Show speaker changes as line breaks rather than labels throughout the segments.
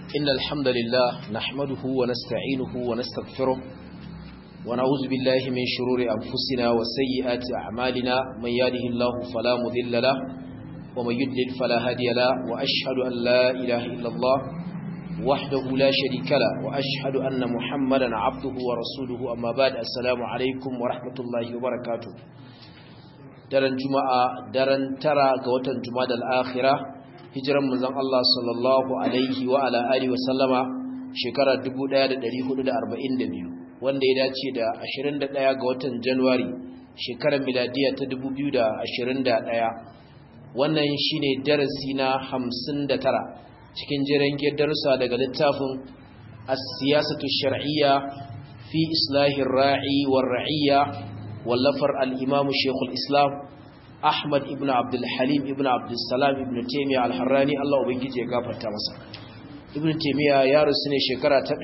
إن الحمد لله نحمده ونستعينه ونستغفره ونعوذ بالله من شرور أنفسنا وسيئات أعمالنا من يهده الله فلا مضل له ومن يضلل فلا هادي له وأشهد أن لا إله إلا الله وحده لا شريك له وأشهد أن محمدا عبده ورسوله أما بعد السلام عليكم ورحمة الله وبركاته daren juma'a daren tara ga watan jumadal akhira hijiran manzon Allah sallallahu alaihi wa ala alihi wa sallama shekara 1442 wanda ya dace da 21 ga watan January shekarar miladiya ta 2021 wannan shine darasi na 59 cikin jerin darussa daga littafin as-siyasatu shar'iyya fi islahir ra'i war ra'iyya wallafar al-imam Sheikhul Islam Ahmad ibn Abdul Halim ibn Abdul Salam ibn Taymiyyah al-Harrani Allah ubangije ya gafarta masa. Ibn Taymiyyah ya rusu ne shekara ta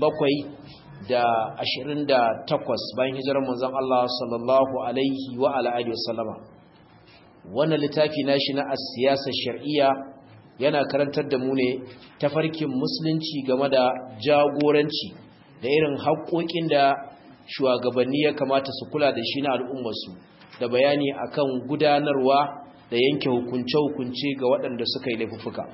728 bayan hijirar manzon Allah sallallahu alaihi wa ala alihi wasallama. Wannan littafi nashi na as-siyasa shar'iyya yana karantar da mu ne tafarkin musulunci game da jagoranci da irin haƙoƙin da shugabanni ya kamata su kula da shi na al'ummarsu da bayani akan gudanarwa da yanke hukunce-hukunce ga waɗanda suka yi laifuffuka.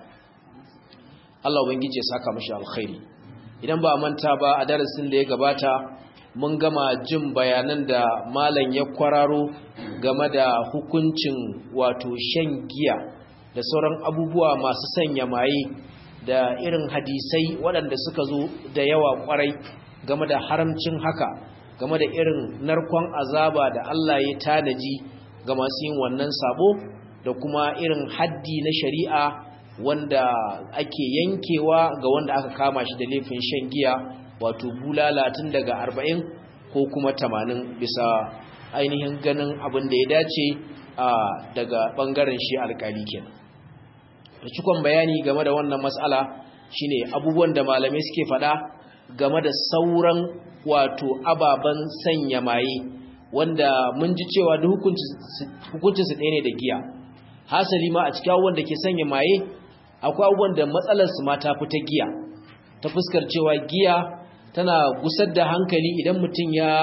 Allah ubangiji ya saka mashi alkhairi. Idan ba manta ba a darasin da ya gabata mun gama jin bayanan da malam ya kwararo game da hukuncin wato shan giya da sauran abubuwa masu sanya maye da irin hadisai waɗanda suka zo da yawa kwarai game da haramcin haka, game da irin narkon azaba da Allah ya tanaji ga masu yin wannan sabo da kuma irin haddi na shari'a wanda ake yankewa ga wanda aka kama shi da laifin shan giya wato bulala tun daga 40 ko kuma 80 bisa ainihin ganin abin da ya dace daga bangaren shi alkali kenan. Da cikon bayani game da wannan mas'ala shine abubuwan da malamai suke faɗa game da sauran wato ababen sanya maye wanda mun ji cewa da hukuncinsu ɗaya ne da giya. Hasali ma a cikin abubuwan da ke sanya maye akwai abubuwan da matsalarsu ma ta fita giya ta fuskar cewa giya tana gusar da hankali idan mutum ya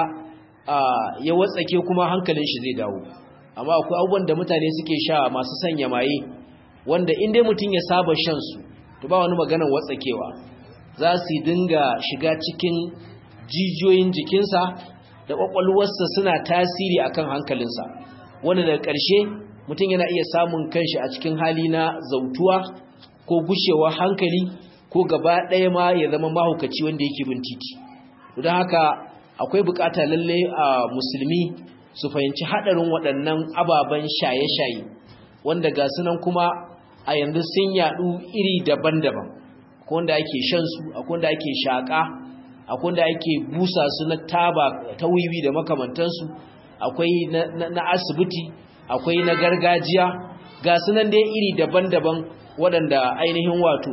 watsake kuma hankalin shi zai dawo. Amma akwai abubuwan da mutane suke sha masu sanya maye wanda in dai mutum ya saba shan su to ba wani maganar watsakewa, za su dinga shiga cikin jijiyoyin jikinsa da ƙwaƙwalwarsa suna tasiri akan hankalinsa, wanda daga ƙarshe mutum yana iya samun kanshi a cikin hali na zautuwa ko gushewa hankali ko gaba ɗaya ma ya zama mahaukaci wanda yake bin titi. Don haka akwai bukata lalle a musulmi su fahimci haɗarin waɗannan ababen shaye-shaye wanda ga sunan kuma a yanzu sun yaɗu iri daban-daban. Akwai wanda ake shan su, akwai wanda ake shaƙa, akwai wanda ake busa su na taba ta wiwi da makamantansu, akwai na asibiti, akwai na gargajiya, ga sunan dai iri daban-daban waɗanda ainihin wato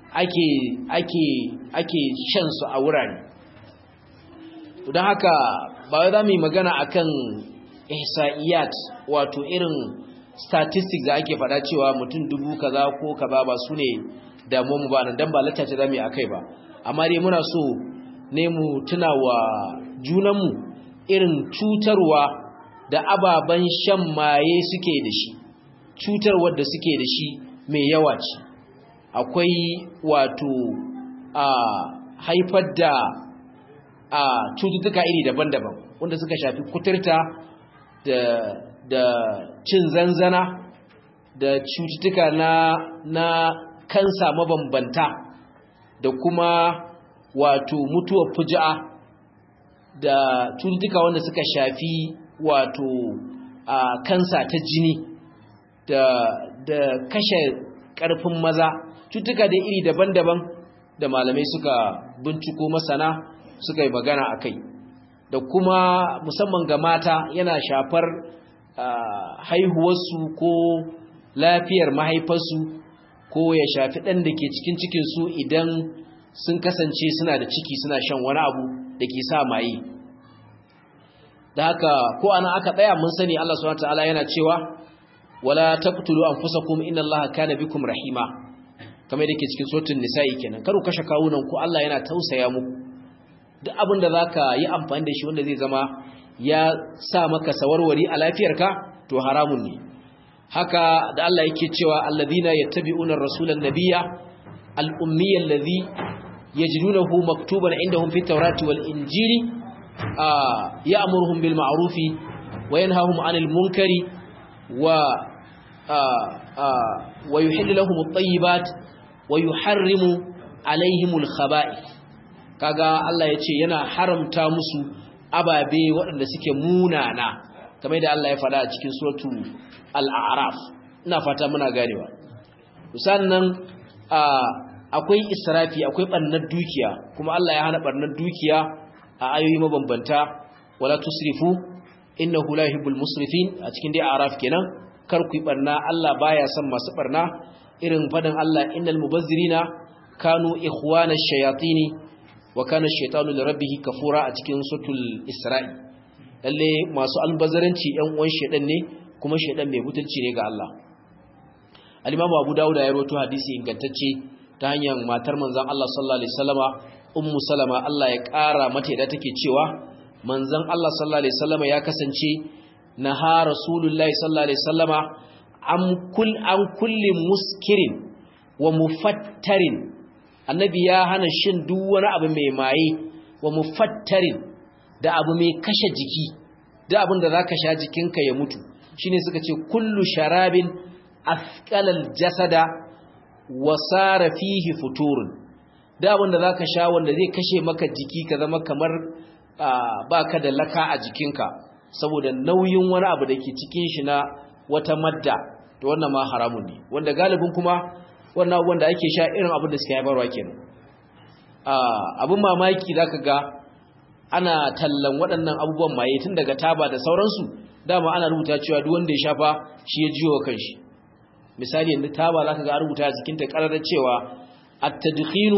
ake shan su a wurare. Don haka ba za mu yi magana akan ihsa'iyat wato irin statistics da ake faɗa cewa mutum 1000 kaza ko kaza ba su ne damuwa ba nan dan ba laccace zamu yi akai ba, amma dai muna so ne mu tuna wa junanmu irin cutarwa da ababen shan maye suke da shi, cutarwar da suke da shi mai yawa ce. Akwai wato haifar da cututtuka iri daban-daban wanda suka shafi kuturta da cin zanzana da cututtuka na kansa mabambanta da kuma wato mutuwar fuji'a da cututtuka wanda suka shafi wato kansa ta jini da kashe karfin maza, cututtuka da iri daban-daban da malamai suka binciko masana suka yi magana a kai, da kuma musamman ga mata yana shafar haihuwarsu ko lafiyar mahaifarsu ko ya shafi ɗan da ke cikin cikinsu idan sun kasance suna da ciki suna shan wani abu da ke sa maye. Da haka ko ana aka tsaya mun sani Allah subhanahu wataala yana cewa wala taqtulu anfusakum innallaha kana bikum rahima. kamar yake cikin suratul nisa'i kenan kar ku kashe kawunan ku Allah yana tausaya muku duk abin da zaka yi amfani da shi wanda zai zama ya sa maka sawarwari a lafiyarka to haramun ne haka da Allah yake cewa alladhina yattabi'una ar-rasulan nabiyya al-ummiyya alladhi yajidunahu maktuban indahum fit tawrati wal injili ya'muruhum bil ma'rufi wa yanhahum 'anil munkari wa yuhillu lahum at-tayyibat wa yuharrimu 'alayhimul khaba'ith kaga Allah yace yana haramta musu ababe waɗanda suke munana kamar da Allah ya faɗa a cikin suratu al-a'raf ina fata muna ganewa sannan akwai israfi akwai barnar dukiya kuma Allah ya hana barnar dukiya a ayoyi mabambanta wala tusrifu innahu la yuhibbul musrifin a cikin dai a'raf kenan kar ku yi barna Allah baya son masu barna irin fadan Allah innal mubazzirina kanu ikhwana ash-shayatin wa kana ash-shaytanu li rabbih kafura a cikin suratul isra'i lalle masu albazaranci ɗan uwan shedan ne kuma shedan mai mutunci ne ga Allah al-Imam Abu Dawud ya rawaito hadisi ingantacce ta hanyar matar manzon Allah sallallahu alaihi wasallama ummu salama Allah ya ƙara mata da take cewa manzon Allah sallallahu alaihi wasallama ya kasance naha rasulullahi sallallahu alaihi wasallama an kulli muskirin wa mufattarin annabi ya hana shin duk wani abu mai maye wa mufattarin da abu mai kashe jiki da abin da zaka sha jikinka ya mutu shine suka ce kullu sharabin afqalal jasada wa sara fihi futurun da abin da zaka sha wanda zai kashe maka jiki ka zama kamar baka da laka a jikinka saboda nauyin wani abu da ke cikin shi na wata madda to wannan ma haramun ne wanda galibin kuma wannan abubuwan da ake sha irin abin da suke haifarwa kenan abin mamaki zaka ga ana tallan waɗannan abubuwan maye tun daga taba da sauransu dama ana rubuta cewa duk wanda ya shafa shi ya jiwo kanshi misali yanzu taba zaka ga rubuta a jikin ta karar cewa at-tadkhinu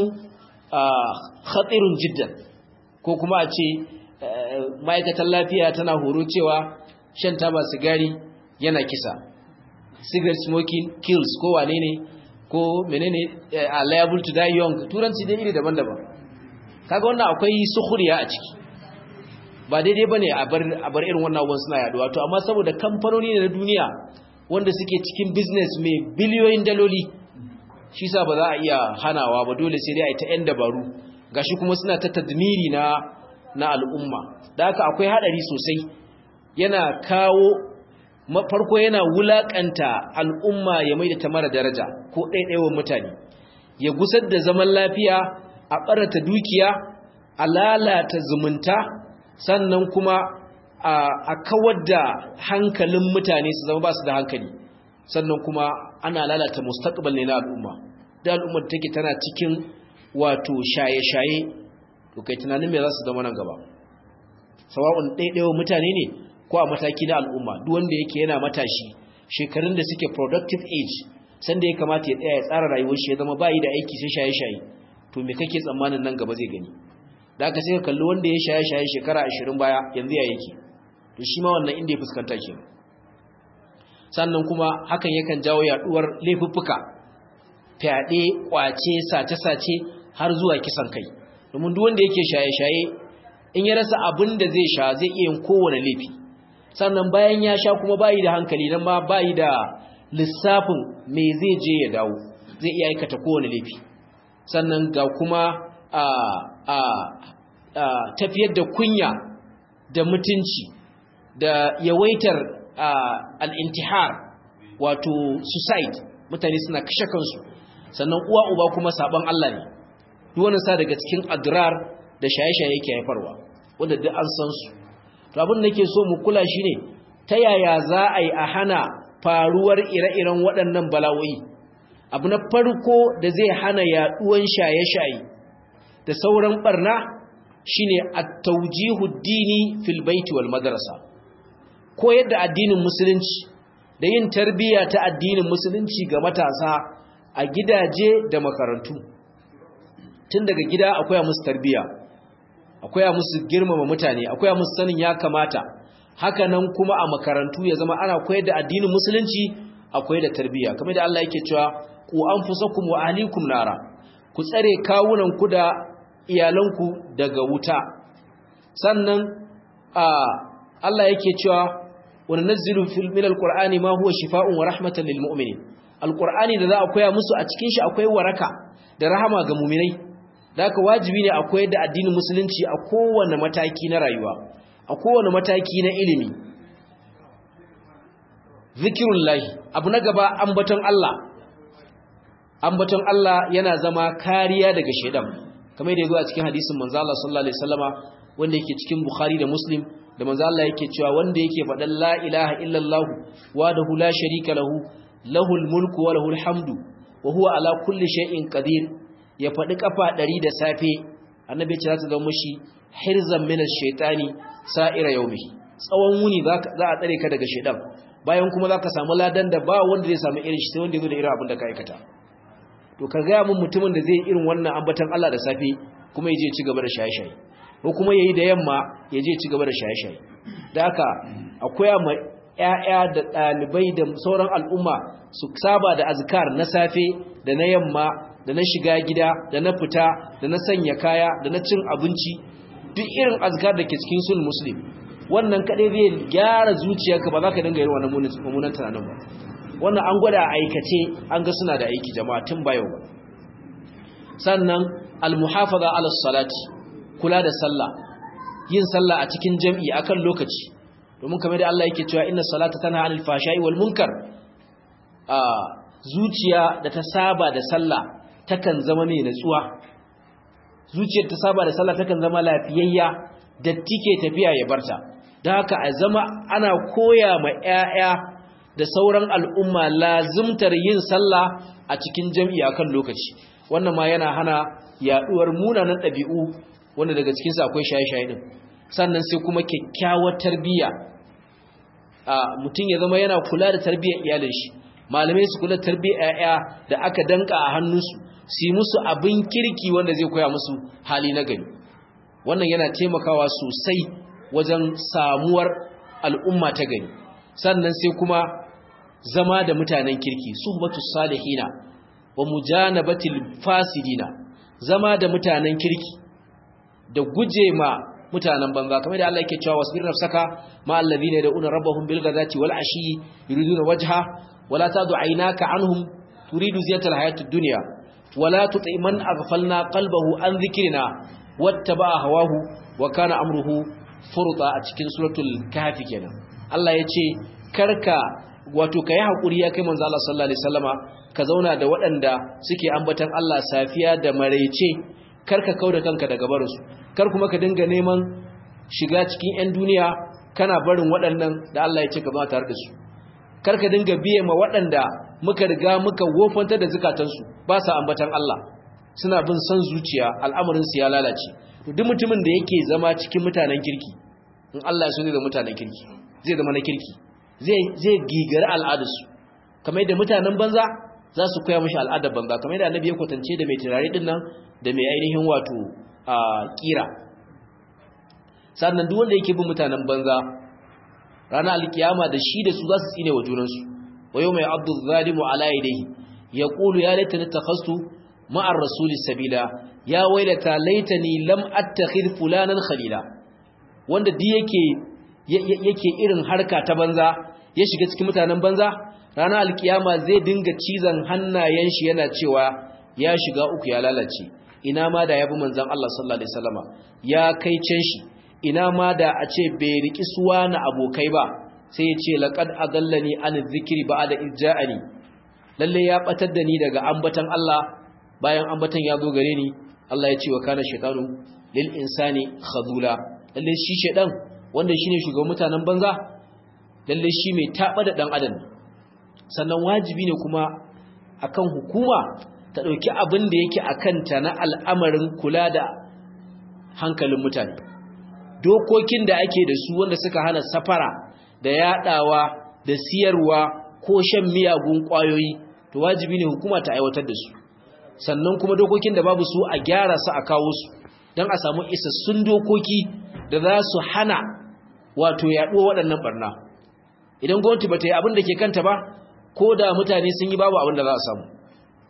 khatirun jiddan ko kuma a ce ma'aikatan lafiya tana horo cewa shan taba sigari yana kisa cigarette smoking kills ko wane ne ko menene liable to die young turanci dai iri daban-daban kaga wannan akwai sukhriya a ciki ba daidai bane a bar irin wannan abubuwan suna yaduwa to amma saboda kamfanoni ne na duniya wanda suke cikin business mai biliyoyin daloli shi sa ba za a iya hanawa ba dole sai dai a yi ta yan dabaru gashi kuma suna ta tadmiri na al'umma da haka akwai hadari sosai yana kawo farko yana wulakanta al'umma ya maida ta mara daraja ko ɗaiɗaiwan mutane ya gusar da zaman lafiya a ɓarata dukiya a lalata zumunta sannan kuma a kawar da hankalin mutane su zama ba su da hankali sannan kuma ana lalata mustaqbal ne na al'umma da al'ummar take tana cikin wato shaye-shaye to kai tunanin me za su zama nan gaba sawa'un ɗaiɗaiwan mutane ne ko a mataki na al'umma duk wanda yake yana matashi shekarun da suke productive age sanda ya kamata ya tsaya ya tsara rayuwar shi ya zama bayi da aiki sai shaye-shaye to me kake tsammanin nan gaba zai gani da aka sai ka kalli wanda ya shaye-shaye shekara 20 baya yanzu ya yake to shi ma wannan inda ya fuskanta ke sannan kuma hakan yakan jawo yaduwar laifuffuka fyaɗe kwace sace-sace har zuwa kisan kai domin duk wanda yake shaye-shaye in ya rasa abin da zai sha zai iya yin kowane laifi sannan bayan ya sha kuma bayi da hankali nan ma bayi da lissafin me zai je ya dawo zai iya aikata kowane laifi sannan ga kuma tafiyar da kunya da mutunci da yawaitar al'intihar wato suicide mutane suna kashe kansu sannan uwa uba kuma sabon Allah ne duk wannan sa daga cikin adrar da shaye-shaye yake haifarwa wanda duk an san su to abin da nake so mu kula shine ta yaya za a yi a hana faruwar ire-iren waɗannan bala'o'i abu na farko da zai hana yaduwan shaye-shaye da sauran barna shine at-tawjihu ad-dini fil baiti wal madrasa koyar da addinin musulunci da yin tarbiyya ta addinin musulunci ga matasa a gidaje da makarantu tun daga gida akwai musu tarbiyya akwai musu girmama mutane akwai musu sanin ya kamata haka nan kuma a makarantu ya zama ana koyar da addinin musulunci akwai da tarbiyya kamar da Allah yake cewa ku anfusakum wa ahlikum nara ku tsare kawunan ku da iyalanku daga wuta sannan Allah yake cewa wa nanzilu min alqur'ani ma huwa shifaa'un wa rahmatan lil mu'minin alqur'ani da za a koya musu a cikin shi akwai waraka da rahama ga mu'minai da haka wajibi ne akwai da addinin musulunci a kowane mataki na rayuwa a kowane mataki na ilimi zikirullahi abu na gaba ambaton Allah yana zama kariya daga shedan kamar yadda yazo a cikin hadisin manzo Allah sallallahu alaihi wasallama wanda yake cikin Bukhari da Muslim da manzo Allah yake cewa wanda yake faɗan la ilaha illallah wahdahu la sharika lahu lahul mulku wa lahul hamdu wa huwa ala kulli shay'in qadir ya faɗi kafa 100 da safe annabi ya ce za ta zama mishi hirzan min ash-shaytani sa'ira yawmihi tsawon wuni za a tsare ka daga shedan bayan kuma za ka samu ladan da ba wanda zai samu irin shi sai wanda ya zo da irin abin da ka aikata to ka gaya mun mutumin da zai irin wannan ambatan Allah da safe kuma ya je ci gaba da shaye-shaye ko kuma yayi da yamma ya je ci gaba da shaye-shaye da haka akwai ma ƴaƴa da ɗalibai da sauran al'umma su saba da azkar na safe da na yamma da na shiga gida da na fita da na sanya kaya da na cin abinci duk irin azkar da ke cikin sunan muslim wannan kadai zai gyara zuciyarka ba za ka dinga yin wannan mummunan tunanin ba wannan an gwada a aikace an ga suna da aiki jama'a tun bayo ba sannan almuhafaza ala salati kula da sallah yin sallah a cikin jami'i akan lokaci domin kamar da Allah yake cewa inna salata tanha anil fashai wal munkar zuciya da ta saba da sallah takan zama mai natsuwa zuciyar ta saba da sallah takan zama lafiyayya datti ke tafiya ya barta da haka a zama ana koya ma 'ya'ya da sauran al'umma lazimtar yin sallah a cikin jami'i akan lokaci wannan ma yana hana yaduwar munanan ɗabi'u wanda daga cikin sa akwai shaye-shaye din sannan sai kuma kyakkyawar tarbiyya mutum ya zama yana kula da tarbiyyar iyalin shi malamai su kula da tarbiyyar 'ya'ya da aka danka a hannunsu su yi musu abin kirki wanda zai koya musu hali na gari wannan yana taimakawa sosai wajen samuwar al'umma ta gari sannan sai kuma zama da mutanen kirki suhbatu salihina wa mujanabatil fasidina zama da mutanen kirki da guje ma mutanen banza kamar da Allah yake cewa wasbir nafsaka ma alladhina yad'una rabbahum bil ghadati wal ashi yuriduna wajha wala tadu aynaka anhum turidu ziyatal hayatid dunya wala tuti man aghfalna qalbahu an dhikrina wattaba'a hawahu wa kana amruhu furta a cikin suratul kahfi kenan Allah yace karka wato kai hakuri ya kai manzo Allah sallallahu alaihi wasallama ka zauna da waɗanda suke ambatan Allah safiya da maraice karka kauda kanka daga barinsu kar kuma ka dinga neman shiga cikin 'yan duniya kana barin waɗannan da Allah ya ce ka zama tare da su kar ka dinga biye ma waɗanda muka riga muka wofantar da zukatansu ba sa ambatan Allah suna bin son zuciya al'amarin su ya lalace duk mutumin da yake zama cikin mutanen kirki in Allah ya so zai zama mutanen kirki zai zama na kirki zai gigari al'adarsu kamar yadda mutanen banza za su koya mashi al'adar banza kamar yadda annabi ya kwatance da mai turare din nan da mai ainihin wato kira sannan duk wanda yake bin mutanen banza ranar alkiyama da shi da su za su tsine wa junansu wa yawma ya'addu adh-dhalimu ala yadayhi yaqulu ya laitani takhastu ma'ar rasuli sabila ya wailata laitani lam attakhidh fulanan khalila wanda yake irin harka ta banza ya shiga cikin mutanen banza ranar alkiyama zai dinga cizon hannayen shi yana cewa ya shiga uku ya lalace ina ma da yabi manzon Allah sallallahu alaihi wasallama ya kai can shi ina ma da a ce bai riki suwa na abokai ba sai ya ce laqad adallani an dhikri ba'da ijja'ani lalle ya batar da ni daga ambatan Allah bayan ambatan ya zo gare ni Allah ya ce wa kana shaytanu lil insani khadula lalle shi shaydan wanda shine shugaban mutanen banza lalle shi mai taba da dan adam sannan wajibi ne kuma akan hukuma ta dauki abin da yake akanta na al'amarin kula da hankalin mutane dokokin da ake da su wanda suka hana safara da yadawa da siyarwa ko shan miyagun kwayoyi to wajibi ne hukuma ta aiwatar da su sannan kuma dokokin da babu su a gyara su a kawo su don a samu isassun dokoki da za su hana wato yaɗo waɗannan barna idan gwamnati ba ta yi abin da ke kanta ba ko da mutane sun yi babu abin da za a samu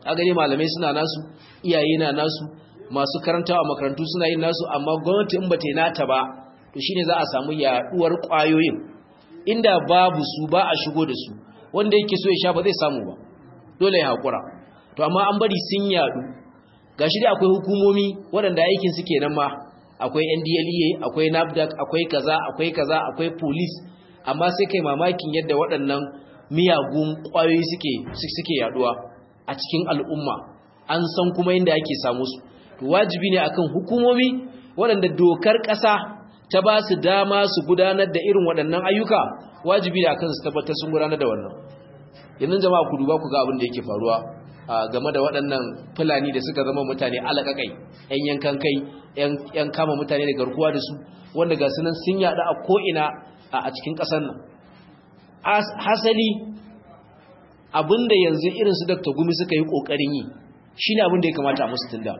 a gani malamai suna nasu, iyaye na nasu, masu karantawa makarantu suna yin nasu, amma gwamnati in bata yi nata ba to shine za a samu yaduwar kwayoyin. Inda babu su ba a shigo da su, wanda yake so ya sha ba zai samu ba, dole ya hakura. To amma an bari sun yadu, gashi dai akwai hukumomi waɗanda aikin su kenan ma, akwai NDLEA, akwai NAFDAC, akwai kaza, akwai police, amma sai kai mamakin yadda waɗannan miyagun kwayoyi suke yaduwa a cikin al'umma, an san kuma inda ake samu su. To wajibi ne akan hukumomi waɗanda dokar ƙasa ta ba su dama su gudanar da irin waɗannan ayyuka, wajibi ne akan su tabbatar sun gudanar da wannan. Yanzu jama'a ku duba ku ga abin da yake faruwa game da waɗannan fulani da suka zama mutane alaƙaƙai, 'yan yankan kai, 'yan kama mutane da garkuwa da su, wanda ga sunan sun yaɗu a ko'ina a cikin ƙasar nan. Hasali abinda yanzu irin su Dr. Gumi suka yi ƙoƙarin yi shi ne abinda ya kamata a musu tunda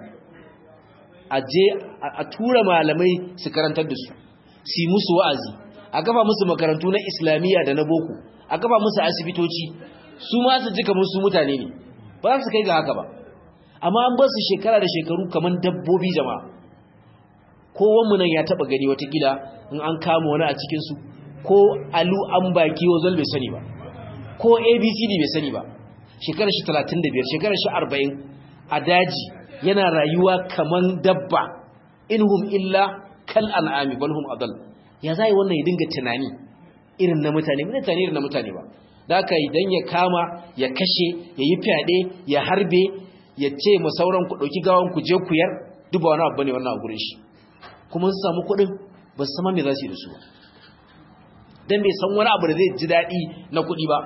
a tura malamai su karantar da su yi musu wa'azi, a kafa musu makarantu na islamiyya da na boko, a kafa musu asibitoci, su ma su ji kamar su mutane ne, ba za su kai ga haka ba. Amma an ba su shekara da shekaru kamar dabbobi jama'a. Kowanmu nan ya taba gani watakila in an kama wani a cikinsu, ko alu an baki wazal bai sani ba, ko abcd bai sani ba, shekarar shi 35, shekarar shi 40 a daji yana rayuwa kaman dabba, inhum illa kal an'ami bal hum adall. Ya zai wannan ya dinga tunani irin na mutane, mutane irin na mutane ba. Da haka idan ya kama, ya kashe, ya yi fyaɗe, ya harbe, ya ce ma sauran ku ɗauki gawan ku je ku yar, duk ba wani abu bane wannan a gurin shi. Kuma su samu kuɗin ba su sama me za su yi da su ba, dan bai san wani abu da zai ji daɗi na kuɗi ba.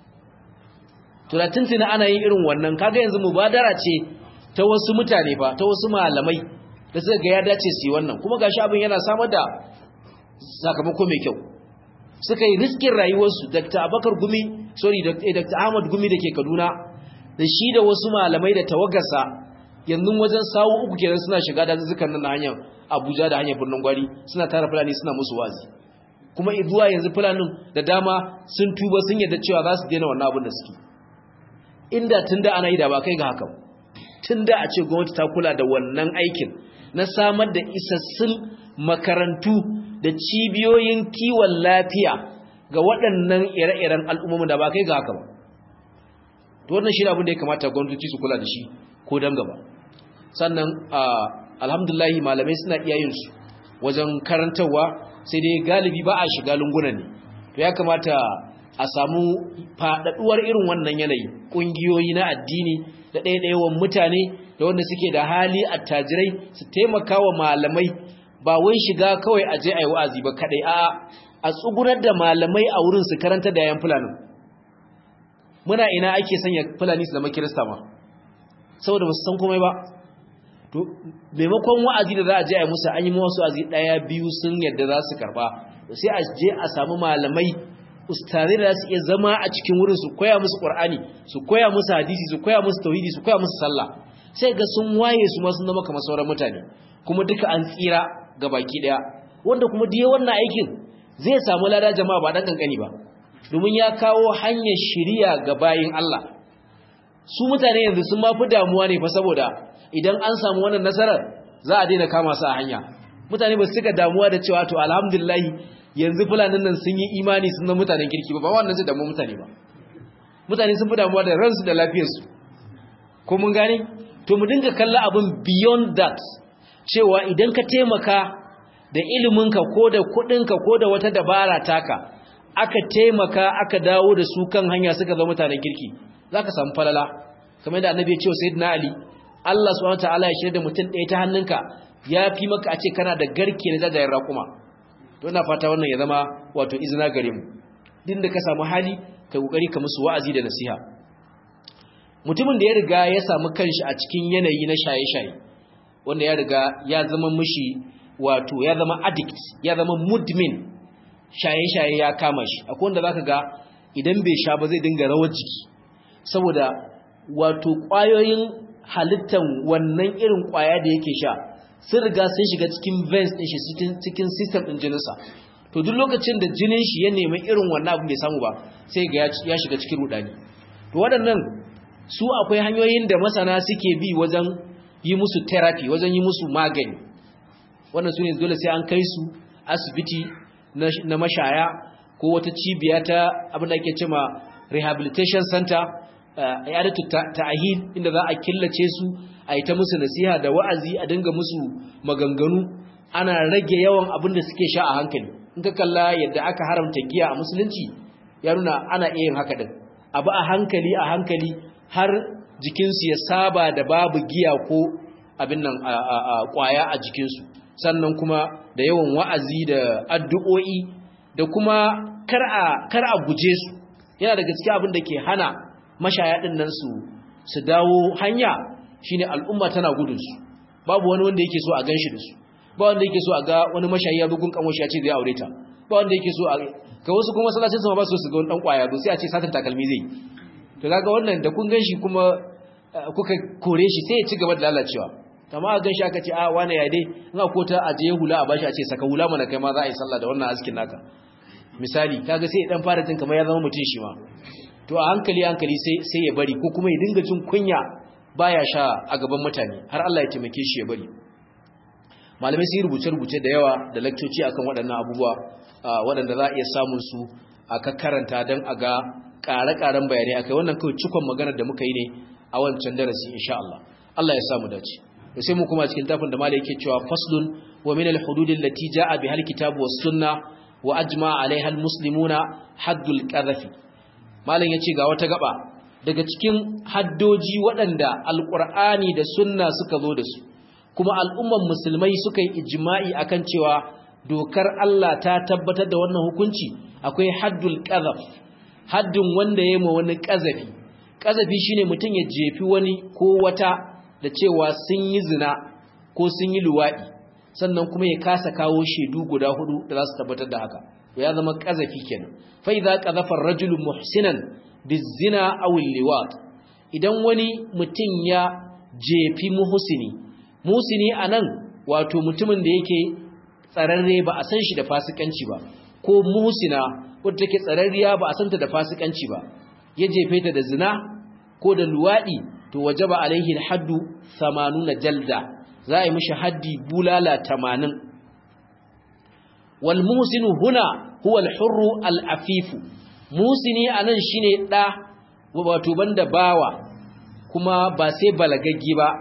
To da tuntuna ana yin irin wannan, kaga yanzu mubadara ce ta wasu mutane fa, ta wasu malamai da suka ga ya dace su yi wannan, kuma gashi abin yana samar da sakamako mai kyau. Suka yi riskin rayuwarsu. Dr. Abubakar Gumi, Dr. Ahmad Gumi da ke Kaduna, da shi da wasu malamai da tawagarsa yanzu wajen sawu 3 kenan suna shiga dazuzzukan nan na hanyar Abuja da hanyar Birnin Gwari, suna tara fulani suna musu wazi. Kuma zuwa yanzu fulanin da dama sun tuba, sun yarda cewa za su daina wannan abin da suke. Inda tunda ana yi da ba kai ga haka, tunda a ce gwamnati ta kula da wannan aikin na samar da isassun makarantu da cibiyoyin kiwon lafiya ga waɗannan ire-iren al'ummomin da ba kai ga haka ba. To wannan shi ne abin da ya kamata gwamnati su kula da shi ko dan gaba. Sannan alhamdulillah malamai suna iya yin su wajen karantarwa, sai dai galibi ba a shiga lunguna ne. To ya kamata a samu faɗaɗuwar irin wannan yanayi, ƙungiyoyi na addini da ɗaiɗaiwan mutane da wanda suke da hali attajirai su taimaka wa malamai, ba wai shiga kawai aje ayi wa'azi ba kadai, a tsugunar da malamai a wurin su karanta da yan fulani. Muna ina ake sanya fulani su zama kirista ma, saboda ba su san komai ba. To maimakon wa'azi da za a je ayi musu, an yi musu wa'azi 1-2 sun yadda za su karba, sai a je a samu malamai ustazai da su iya zama a cikin wurin su koya musu Qur'ani, su koya musu hadisi, su koya musu tauhidi, su koya musu sallah. Sai ga sun waye su ma sun zama kamar sauran mutane, kuma duka an tsira ga baki daya. Wanda kuma diye wannan aikin zai samu lada jama'a ba dan kankani ba, domin ya kawo hanyar shiriya ga bayin Allah. Su mutane yanzu sun mafi damuwa ne fa, saboda idan an samu wannan nasarar za a daina kama su a hanya. Mutane ba su cika damuwa da cewa to alhamdulillah yanzu fulanin nan sun yi imani sun zama mutanen kirki ba wannan zai damu mutane ba. Mutane sun fi damuwa da ransu da lafiyarsu. Ko mun gane? To mu dinga kalla abin beyond that, cewa idan ka taimaka da iliminka ko da kudinka ko da wata dabara taka, aka taimaka aka dawo da su kan hanya suka zama mutanen kirki, zaka samu falala. Kamar da annabi ya ce wa sayyidina Ali, Allah subhanahu wataala ya shirya da mutum ɗaya ta hannunka ya fi maka a ce kana da garke na jajayen raƙuma. To ina fata wannan ya zama wato izina gare mu. Din da ka samu hali kai kokari ka musu wa'azi da nasiha. Mutumin da ya riga ya samu kanshi a cikin yanayi na shaye-shaye, wanda ya riga ya zama mishi wato ya zama addict, ya zama mudmin, shaye-shaye ya kama shi. Akwai wanda zaka ga idan bai sha ba zai dinga rawar jiki, saboda wato ƙwayoyin halittan wannan irin ƙwaya da yake sha sun riga sun shiga cikin veins din shi, cikin system din jininsa. To duk lokacin da jinin shi ya nemi irin wannan abin bai samu ba, sai ga ya shiga cikin rudani. To waɗannan su akwai hanyoyin da masana suke bi wajen yi musu therapy wajen yi musu magani wannan su ne dole sai an kai su asibiti na mashaya ko wata cibiya ta abin da ake cewa rehabilitation center iyadatu ta'ahid inda za a killace su a yi ta musu nasiha da wa'azi a dinga musu maganganu ana rage yawan abin da suke sha a hankali in ka kalla yadda aka haramta giya a musulunci ya nuna ana iya yin haka din abu a hankali har jikinsu ya saba da babu giya ko abin nan kwaya a jikinsu sannan kuma da yawan wa'azi da addu'o'i da kuma kar a guje su yana da gaske abin da ke hana mashaya din nan su dawo hanya shine al'umma tana gudun su babu wani wanda yake so a ganshi da su ba wanda yake so a ga wani mashayi ya bugun kanwashi ya ce zai aure ta ba wanda yake so a ga wasu kuma masallacin su ba su ga wani dan kwaya sai a ce satar takalmi zai to kaga wannan da kun ganshi kuma kuka kore shi sai ya ci gaba da lalacewa amma a ganshi aka ce a wani ya dai in a kota a je hula a bashi a ce saka hula mana kai ma za a yi sallah da wannan askin naka misali kaga sai ya dan fara jin kamar ya zama mutum shi ma to a hankali sai ya bari ko kuma ya dinga jin kunya baya sha a gaban mutane har Allah ya taimake shi ya bari malamai sun rubuce-rubuce da yawa da lakcoci akan waɗannan abubuwa waɗanda za a iya samun su a karanta don a ga ƙare-ƙaren bayanai akai wannan kawai cikon maganar da muka yi ne a wancan darasi insha Allah Allah ya samu dace da sai mu kuma cikin tafin da malai yake cewa faslun wa min al-hudud allati jaa biha al-kitab was sunnah wa ajma 'alayha al-muslimuna haddul qadhafi malam yace ga wata gaba daga cikin haddoji waɗanda alqur'ani da sunna suka zo da su kuma al'umman musulmai suka yi ijma'i akan cewa dokar Allah ta tabbatar da wannan hukunci akwai haddul qadhaf haddin wanda yayi ma wani qazafi qazafi shine mutun ya jefi wani ko wata da cewa sun yi zina ko sun yi luwadi sannan kuma ya kasa kawo shedu guda hudu da za su tabbatar da haka ya zama qazafi kenan fa idza qadhafa ar-rajulu muhsinan bizina aw al-liwat idan wani mutun ya jefi muhsini anan wato mutumin da yake tsararre ba a san shi da fasikanci ba ko muhsina wadda take tsararriya ba a santa da fasikanci ba ya jefe ta da zina ko da luwadi to wajaba alaihi al-haddu 80 jalda za a yi mishi haddi bulala 80 wal muhsinu huna huwa al-hurru al-afifu muhsini anan shine da wato banda bawa kuma ba sai balagaggi ba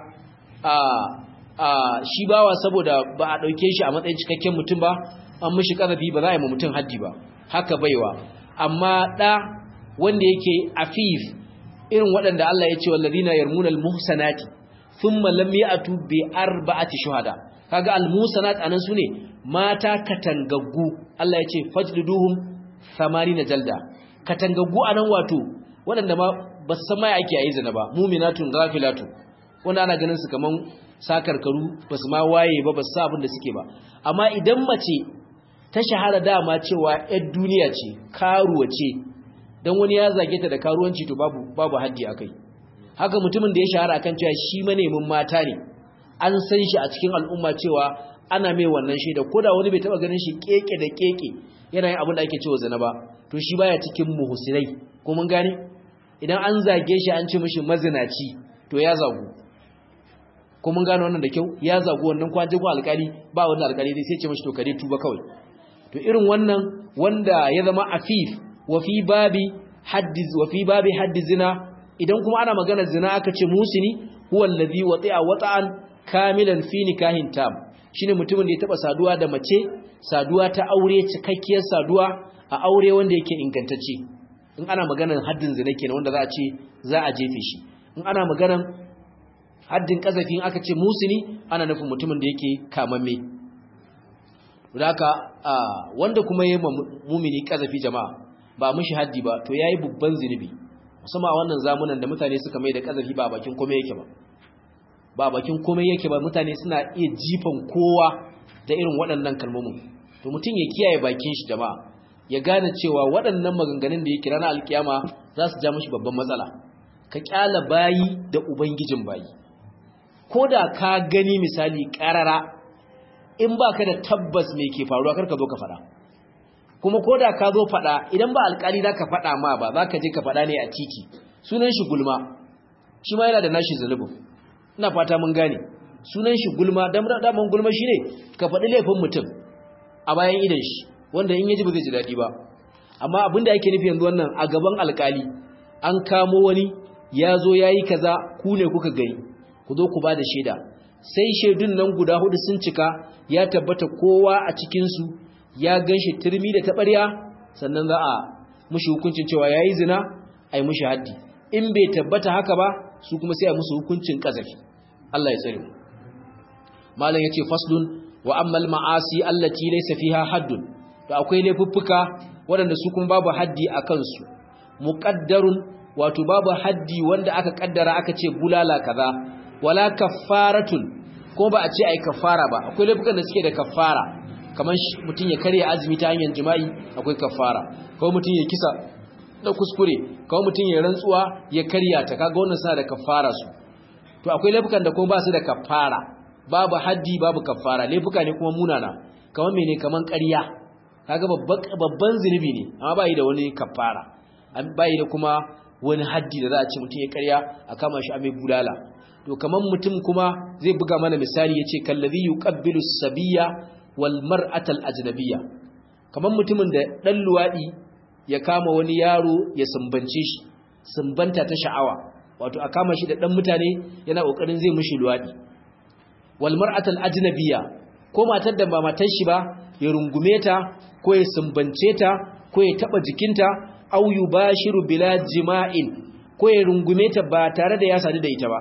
shi bawa saboda ba a dauke shi a matsayin cikakken mutum ba an mishi kazafi ba za a yi mutum haddi ba haka baiwa amma da wanda yake afif irin waɗanda Allah ya ce wallazina yarmuna almuhsanati thumma lam ya'tu bi arba'ati shuhada kaga almuhsanat anan sune mata katangaggu Allah ya ce fajliduhum 80 jalda katangaggu anan wato waɗanda ma ba san mai ake yi zina ba mu'minatun ghafilatu wanda ana ganin su kaman sakarkaru basu ma waye ba basu sa abin da suke ba amma idan mace ta shahara dama cewa ƴar duniya ce karuwa ce dan wani ya zage ta da karuwanci to babu haddi akai haka mutumin da ya shahara akan cewa shi manemin mata ne an san shi a cikin al'umma cewa ana mai wannan shaida koda wani bai taba ganin shi keke da keke yana yin abin da ake cewa zina ba to shi baya cikin muhsinai ko mun gane idan an zage shi an ce mishi mazinaci to ya zagu ko mun gane wannan da kyau ya zagu wannan kwaje ko alƙali ba wannan alƙali dai sai ce mishi to kare tuba kawai to irin wannan wanda ya zama afif wa fi babi haddi zina idan kuma ana magana zina aka ce musini huwa allazi wati'a wata'an kamilan fi nikahin tam shine mutumin da ya taba saduwa da mace saduwa ta aure cikakkiyar saduwa a aure wanda yake ingantacce in ana maganar haddin zina kenan wanda za a ce za a jefe shi in ana maganar haddin kazafi aka ce musini ana nufin mutumin da yake kamamme haka wanda kuma yayi mumini kazafi jama'a ba mushi haddi ba to yayi babban zinubi musamman a wannan zamanin da mutane suka mai da kazafi ba bakin komai yake ba bakin komai yake ba mutane suna iya jifan kowa da irin waɗannan kalmomin to mutum ya kiyaye bakin shi jama'a ya gane cewa waɗannan maganganun da yake ranar alkiyama za su ja mishi babban matsala ka kyala bayi da ubangijin bayi koda ka gani misali karara in baka da tabbas me ke faruwa karka zo ka fada kuma koda ka zo fada idan ba alƙali zaka fada ma ba zaka je ka fada ne a titi sunan shi gulma shi ma yana da nashi zunubin. Ina fata mun gane sunan shi gulma daman gulma shine ka faɗi laifin mutum a bayan idan shi wanda in yaji ba zai ji daɗi ba. Amma abinda yake nufi yanzu wannan a gaban alkali an kamo wani ya zo ya yi kaza ku ne kuka gani ku zo ku ba da shaida sai shaidun nan guda 4 sun cika ya tabbata kowa a cikinsu ya gan shi turmi da taɓarya sannan za a mushi hukuncin cewa ya yi zina a yi mushi haddi. In bai tabbata haka ba su kuma sai a musu hukuncin ƙazafi. Allah ya tsare mu. Malam yace faslun wa ammal ma'asi allati laysa fiha haddun, to akwai laifuffuka waɗanda su kuma babu haddi a kansu. Muqaddarun wato babu haddi wanda aka kaddara aka ce bulala kaza, wala kaffaratun ko ba a ce ai kaffara ba. Akwai laifukan da suke da kaffara kamar mutun ya karya azumi ta hanyar jima'i akwai kaffara, ko mutun ya kisa da kuskure, ko mutun ya rantsuwa ya karya ta, kaga wannan suna da kaffara su. To akwai laifukan da kuma ba su da kaffara, babu haddi babu kaffara, laifuka ne kuma munana kamar mene kaman ƙarya, kaga babban zunubi ne amma bai da wani kaffara, bai da kuma wani haddi da za a ce mutum ya ƙarya a kama shi a mai bulala. To kaman mutum kuma zai buga mana misali yace kallazi yuqabbilu sabiyya wal mar'atal ajnabiyya, kaman mutumin da dan luwadi ya kama wani yaro ya sumbance shi sumbanta ta sha'awa, wato a kama shi da dan mutane yana kokarin zai mishi luwadi. Wal mar'atal ajnabiyya ko matar da ba matar shi ba ya rungume ta ko ya sumbance ta ko ya taba jikinta, aw yubashiru bila jima'in ko ya rungume ta ba tare da ya sadu da ita ba,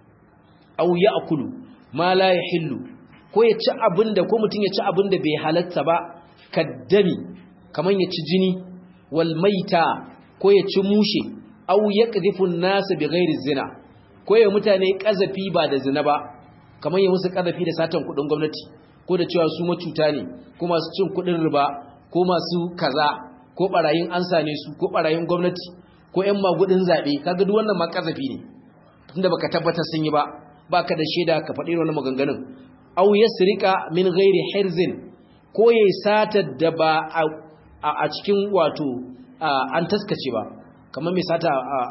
aw ya'kulu ma la yahillu ko ya ci abinda ko mutun ya ci abinda bai halatta ba, kaddami kaman ya ci jini, wal maita ko ya ci mushe, aw yaqdhifu an-nas bighairi zina ko ya mutane kazafi ba da zina ba, kaman ya musu kazafi da satan kudin gwamnati ko da cewa su macuta ne ko masu cin kudin riba ko masu kaza ko barayin ansa ne su ko barayin gwamnati ko ƴan magudin zabe, kaga duk wannan ma kazafi ne tunda baka tabbatar sun yi ba, baka da shaida ka faɗi wannan maganganun. Aw yasrika min ghairi hirzin ko yayi satar da ba a cikin wato an taskace ba, kamar mai sata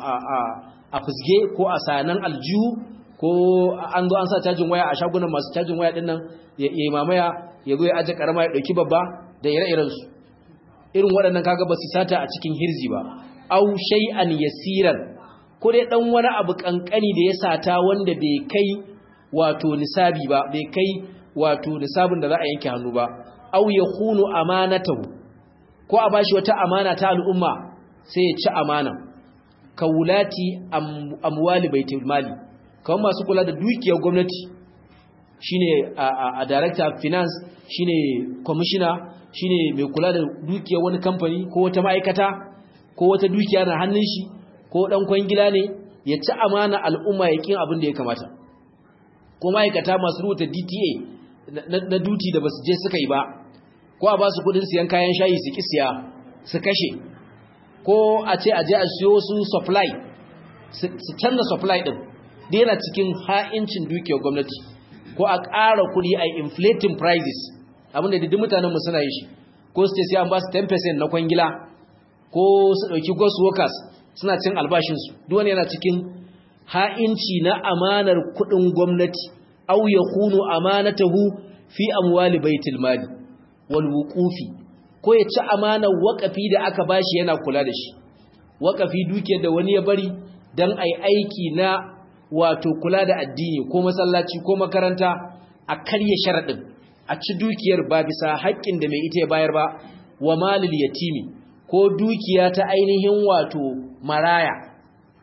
a fusge ko a sanan aljihu, ko an zo an sa cajin waya a shagunan masu cajin waya dinnan yayi mamaya ya zo ya aje karama ya dauki babba da ire-iren su. Irin waɗannan kaga ba su sata a cikin hirzi ba. Aw shay'an yasiran ko dai dan wani abu kankani da ya sata wanda bai kai wato nisabi ba, bai kai wato nisabin da za a yanke hannu ba. Aw yakhunu amanatahu ko a bashi wata amana ta al'umma sai ya ci amana. Kawulati amwali baitul mali, kawai masu kula da dukiyar gwamnati, shine a director of finance, shine commissioner, shine mai kula da dukiyar wani kamfani ko wata ma'aikata ko wata dukiya na hannun shi ko dan kwangila ne, ya ci amana al'umma ya kin abin da ya kamata. Ko ma'aikata masu rubuta DTA na duty da basu je suka yi ba, ko a ba su kudin siyan kayan shayi su kisiya su kashe, ko a ce aje a siyo su supply su canza supply din da yana cikin ha'incin dukiyar gwamnati, ko a ƙara kuɗi a inflating prices, abinda duk mutanen mu suna yi shi, ko su ce sai an ba su 10% na kwangila, ko su ɗauki ghost workers suna cin albashinsu, duk wani yana cikin ha'inci na amanar kuɗin gwamnati. Aw yakunu amanatahu fi amwali baitul mali wal wuqufi ko ya ci amanar waƙafi da aka bashi yana kula da shi. Waƙafi dukiyar da wani ya bari dan ai aiki na wato kula da addini ko masallaci ko makaranta, a karye sharadin a ci dukiyar ba bisa haƙƙin da mai ita ya bayar ba. Wa malil yatimi ko dukiya ta ainihin wato maraya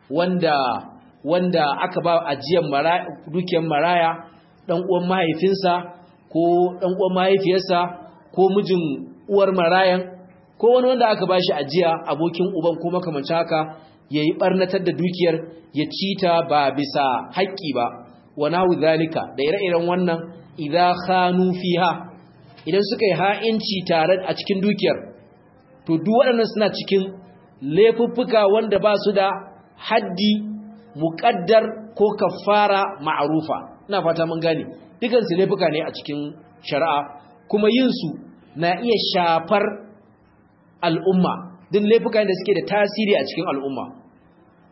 wanda aka ba ajiyar dukiyar maraya, dan uwan mahaifinsa ko dan uwan mahaifiyarsa ko mijin uwar marayan ko wani wanda aka bashi ajiya, abokin uban ko makamancin haka, yayi barnatar da dukiyar ya cita ba bisa haƙƙi ba. Wa nahu zalika da ire-iren wannan, idza khanu fiha, idan suka yi ha'inci tare a cikin dukiyar, to duk waɗannan suna cikin laifuffuka wanda ba su da haddi muqaddar ko kaffara ma'rufa. Ina fata mun gane dukan su laifuka ne a cikin shari'a, kuma yin su na iya shafar al'umma, duk laifuka da suke da tasiri a cikin al'umma.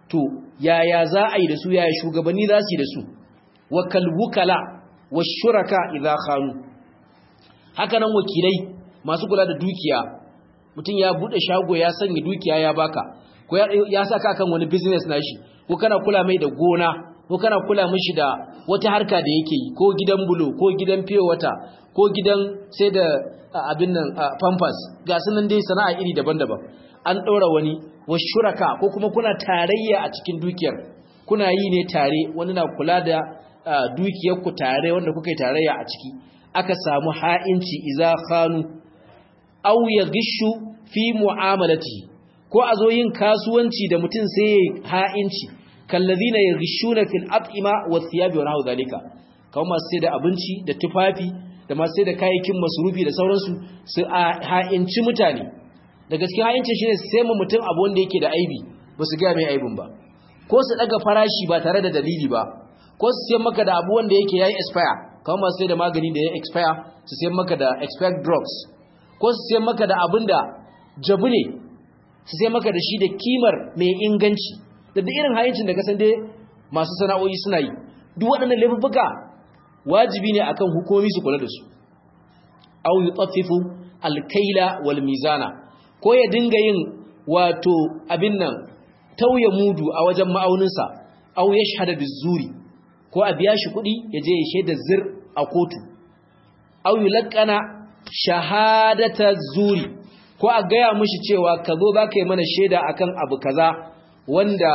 to yaya za a yi da su, yaya shugabanni za su yi da su. Wa kalwukala wa shuraka idza khanu, haka nan wakilai masu kula da dukiya. Mutum ya bude shago ya sanya dukiya ya baka, ko ya saka kan wani business nashi, ko kana kula mai da gona, ko kana kula mishi da wata harka da yake yi, ko gidan bulo, ko gidan fiye wata, ko gidan sai da abin nan pampers, ga sunan dai sana'a iri daban-daban. An ɗora wani wa shuraka, ko kuma kuna tarayya a cikin dukiyar, kuna yi ne tare, wani na kula da dukiyar ku tare wanda kuka yi tarayya a ciki. Aka samu ha'inci iza khanu aw yagishu fi mu'amalati, ko a zo yin kasuwanci da mutum sai ya ha'inci, kallazina yagishuna fil at'ima was thiyabi wa nahu zalika, kamar masu sai da abinci da tufafi da masu sai da kayayyakin masrufi da sauransu, su ha'inci mutane. Da gaskiya ha'inci shine sai mu mutum abu wanda yake da aibi ba su ga mai aibin ba, ko su daga farashi ba tare da dalili ba, ko su sayar maka da abu wanda yake yayi expire, kamar masu sai da magani da ya expire su sayar maka da expired drugs, ko su sayar maka da abin da jabu ne su sayar maka da shi da kimar mai inganci, da duk irin hayincin da kasan dai masu sana'o'i suna yi. Duk waɗannan laifuka wajibi ne akan hukumomi su kula da su. Aw yutaffifu alkaila wal mizana, ko ya dinga yin wato abin nan tauye mudu a wajen ma'auninsa. Aw yashhadu bizuri, ko a biya shi kuɗi ya je ya shaida zir a kotu. Aw yulqana shahadata zuri, ko a gaya mishi cewa ka zo za ka yi mana shaida akan abu kaza wanda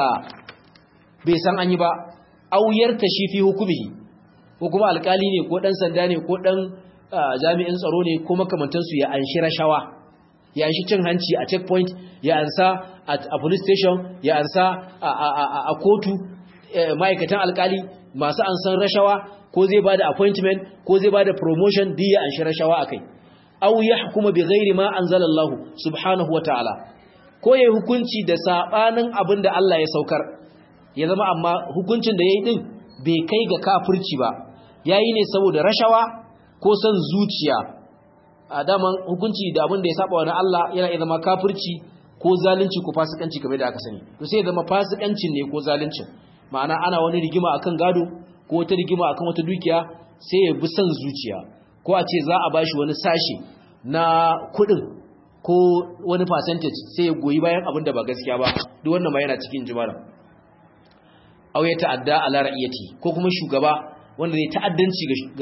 bai san an yi ba. Auyar ta shi fi hukumihi, ko kuma alkali ne ko dan sanda ne ko dan jami'in tsaro ne ko makamantansu ya anshi rashawa, ya anshi cin hanci a checkpoint, ya ansa a police station, ya ansa a kotu. Ma'aikatan alkali masu ansan rashawa, ko zai bada appointment ko zai bada promotion, duk ya anshi rashawa akai. Aw yahkuma bi ghairi ma anzalallahu subhanahu wa ta'ala, ko yayi hukunci da sabanin abinda Allah ya saukar, ya zama amma hukuncin da yayi din bai kai ga kafirci ba, yayi ne saboda rashawa ko son zuciya. Adaman hukunci da abinda ya saba wa Allah yana iya zama kafirci ko zalunci ko fasikanci kamar da aka sani. To sai ya zama fasikancin ne ko zaluncin, ma'ana ana wani rigima akan gado ko wata rigima akan wata dukiya, sai ya bi son zuciya, ko a ce za a bashi wani sashe na kudin ko wani percentage, sai ya goyi bayan abin da ba gaskiya ba. Duk wannan ma yana cikin jimala. Aw ya ta'adda ala ra'iyati, ko kuma shugaba wanda zai ta'addanci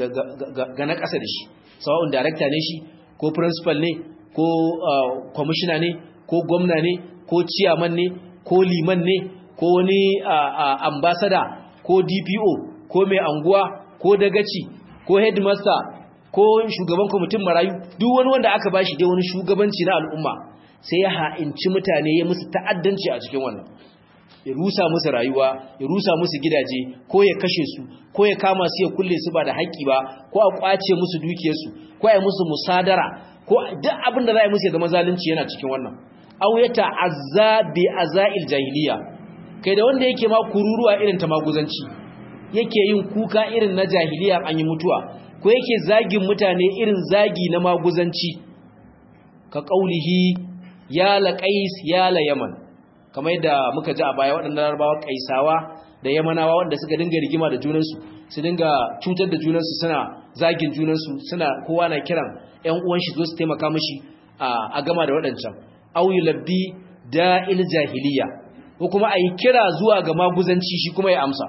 ga na ƙasa da shi, sawa'un director ne shi, ko principal ne, ko commissioner ne, ko gwamna ne, ko chairman ne, ko liman ne, ko wani ambassador, ko DPO, ko mai anguwa, ko dagaci, ko headmaster, ko shugaban kwamitin marayu. Duk wani wanda aka bashi dai wani shugabanci na al'umma, sai ya ha'inci mutane, ya musu ta'addanci a cikin wannan, ya rusa musu rayuwa, ya rusa musu gidaje, ko ya kashe su, ko ya kama su ya kulle su ba da haƙƙi ba, ko a kwace musu dukiyarsu, ko ya musu musadara, ko duk abin da za a yi musu ya zama zalunci yana cikin wannan. Aw ya ta'azza bi azail jahiliya, kai da wanda yake ma kururuwa irin ta maguzanci, yake yin kuka irin na jahiliya an yi mutuwa, ko yake zagin mutane irin zagi na maguzanci, ka qaulihi ya la qais ya la yaman, kamar yadda muka ji a baya waɗannan larabawa kaisawa da yamanawa wanda suka dinga rigima da junansu, su dinga cutar da junansu, suna zagin junansu, suna kowa na kiran ƴan uwan shi zo su taimaka mishi a gama da waɗancan. Aw yulabbi da'il jahiliya, ko kuma ayi kira zuwa ga maguzanci shi kuma ya amsa.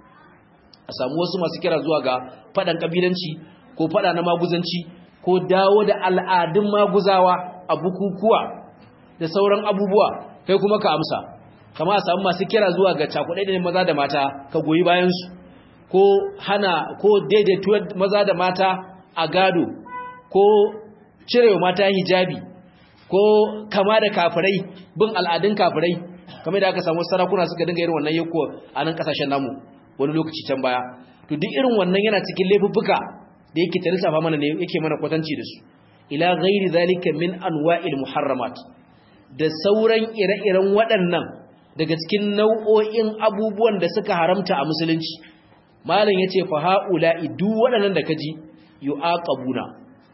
A samu wasu masu kira zuwa ga faɗan kabilanci ko faɗa na maguzanci, ko dawo da al'adun maguzawa a bukukuwa da sauran abubuwa, kai kuma ka amsa. Kama a samu masu kira zuwa ga cakuɗai da maza da mata, ka goyi bayansu, ko hana ko daidaituwar maza da mata a gado, ko cirewa mata hijabi, ko kama da kafirai, bin al'adun kafirai, kamar da aka samu sarakuna suka dinga irin wannan yako a nan kasashen namu wani lokaci can baya. To duk irin wannan yana cikin laifuffuka da yake tarisafa mana ne, yake mana kwatanci da su. Ila ghairi zalika min anwa'il muharramat, da sauran ire-iren waɗannan daga cikin nau'o'in abubuwan da suka haramta a musulunci. Malam yace fa haula'i duk waɗannan da kaji yu'aqabuna,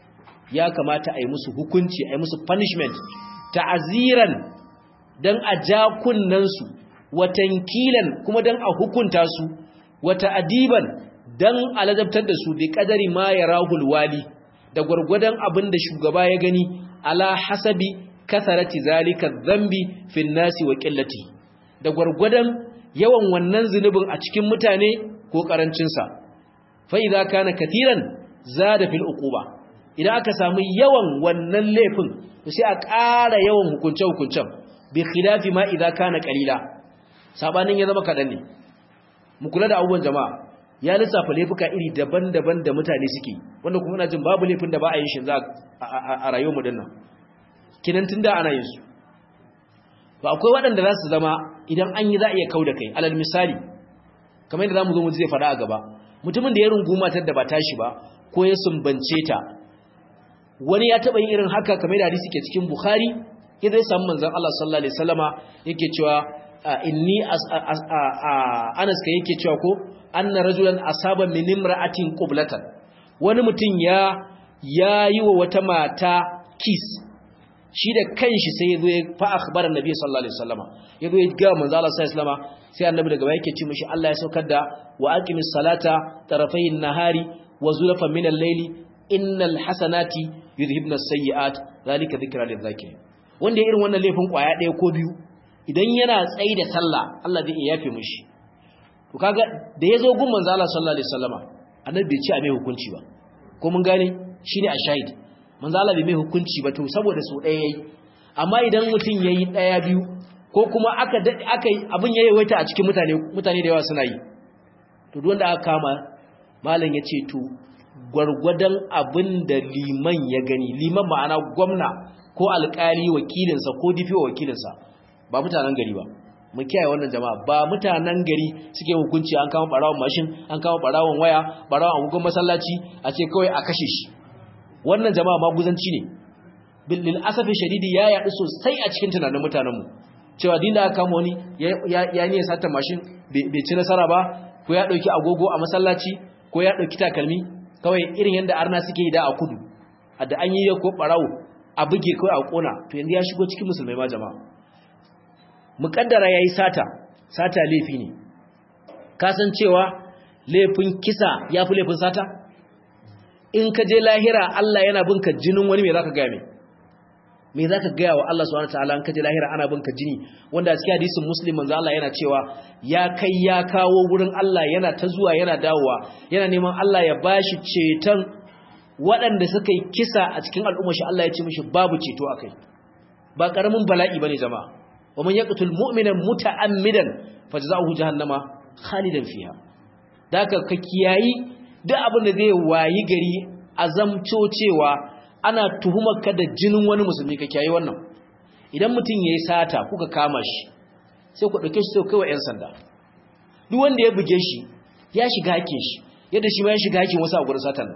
ya kamata a yi musu hukunci, a yi musu punishment ta'aziran, dan a ja kunnansu wa tankilan kuma dan a hukunta su wa ta'diban dan aladabtar da su bi qadari ma yarahul wali da gurgurdan abinda shugaba ya gani ala hasabi kasarati zalika dhanbi fi nasi wa qillati da gurgurdan yawan wannan zunubin a cikin mutane ko karancin sa fa idza kana katiran zada fil uquba idan aka samu yawan wannan laifin sai a ƙara yawan hukunce-hukuncen bi khilafi ma idza kana qalila sabanin ya zama kadan ne mu kula da abubuwan jama'a ya lissafa laifuka iri daban-daban da mutane suke wanda kuma ina jin babu laifin da ba a yin shi a rayuwar mu dinnan kinan tunda ana yin su ba akwai waɗanda za su zama idan an yi za a iya kauda kai alal misali kamar yadda zamu zo mu zai faɗa a gaba mutumin da ya runguma ta da ba tashi ba ko ya sumbance ta wani ya taba yin irin haka kamar da hadisi ke cikin Bukhari idan samu manzon Allah sallallahu alaihi wasallama yake cewa inni Anas kai yake cewa ko anna rajulan asaba min imra'atin qiblatan wani mutum ya yi wa wata mata kiss shi da kanshi sai yazo ya fa akhbaran nabi sallallahu alaihi wasallama yazo ya ga manzon Allah sallallahu alaihi wasallama sai annabi daga baya yake ce mishi Allah ya saukar da wa aqimis salata tarafayn nahari wa zulfan min al-layli innal hasanati yudhibna as-sayyi'at zalika dhikra lidh-dhakirin wanda irin wannan laifin kwaya daya ko biyu idan yana tsayi da sallah Allah zai yafe mishi to kaga da yazo gun manzo Allah sallallahu alaihi wasallama annabi bai ci a mai hukunci ba ko mun gane shine a shahid manzo Allah bai mai hukunci ba to saboda su daya yayi amma idan mutun yayi daya biyu ko kuma aka abin yayi waita a cikin mutane da yawa suna yi to duk wanda aka kama malam yace to gwargwadon abin da liman ya gani liman ma'ana gwamna ko alƙali wakilinsa ko difiwa wakilinsa ba mutanen gari ba mu kiyaye wannan jama'a ba mutanen gari suke hukunci an kama barawon mashin an kama barawon waya barawon agogon masallaci a ce kawai a kashe shi wannan jama'a maguzanci ne bil asafi shadidi ya yaɗu sosai a cikin tunanin mutanenmu cewa din da aka kama wani ya ne sata mashin bai ci nasara ba ko ya ɗauki agogo a masallaci ko ya ɗauki takalmi kawai irin yadda arna suke yi da a kudu da an yi ko barawo a buge kawai a kona to yanzu ya shigo cikin musulmai ma jama'a muƙaddara yayi sata laifi ne kasancewa laifin kisa yafi laifin sata in ka je lahira Allah yana binka jinin wani me zaka ga me zaka ga wa Allah subhanahu wataala in ka je lahira ana binka jini wanda a cikin hadisin muslim manzo Allah yana cewa ya kai ya kawo wurin Allah yana ta zuwa yana dawowa yana neman Allah ya bashi ceton waɗanda suka yi kisa a cikin al'umma shi Allah ya ce mishi babu ceto akai ba karamin bala'i bane jama'a wa man yaqtul mu'mina muta'ammidan fajza'uhu jahannama khalidan fiha daka ka kiyayi duk abin da zai wayi gari azamto cewa ana tuhumar ka da jinin wani musulmi ka kiyayi wannan idan mutum yayi sata kuka kama shi sai ku dauke shi sai kai wa ƴan sanda duk wanda ya buge shi ya shiga hakin shi yadda shi ma ya shiga hakin wasu a gurin satan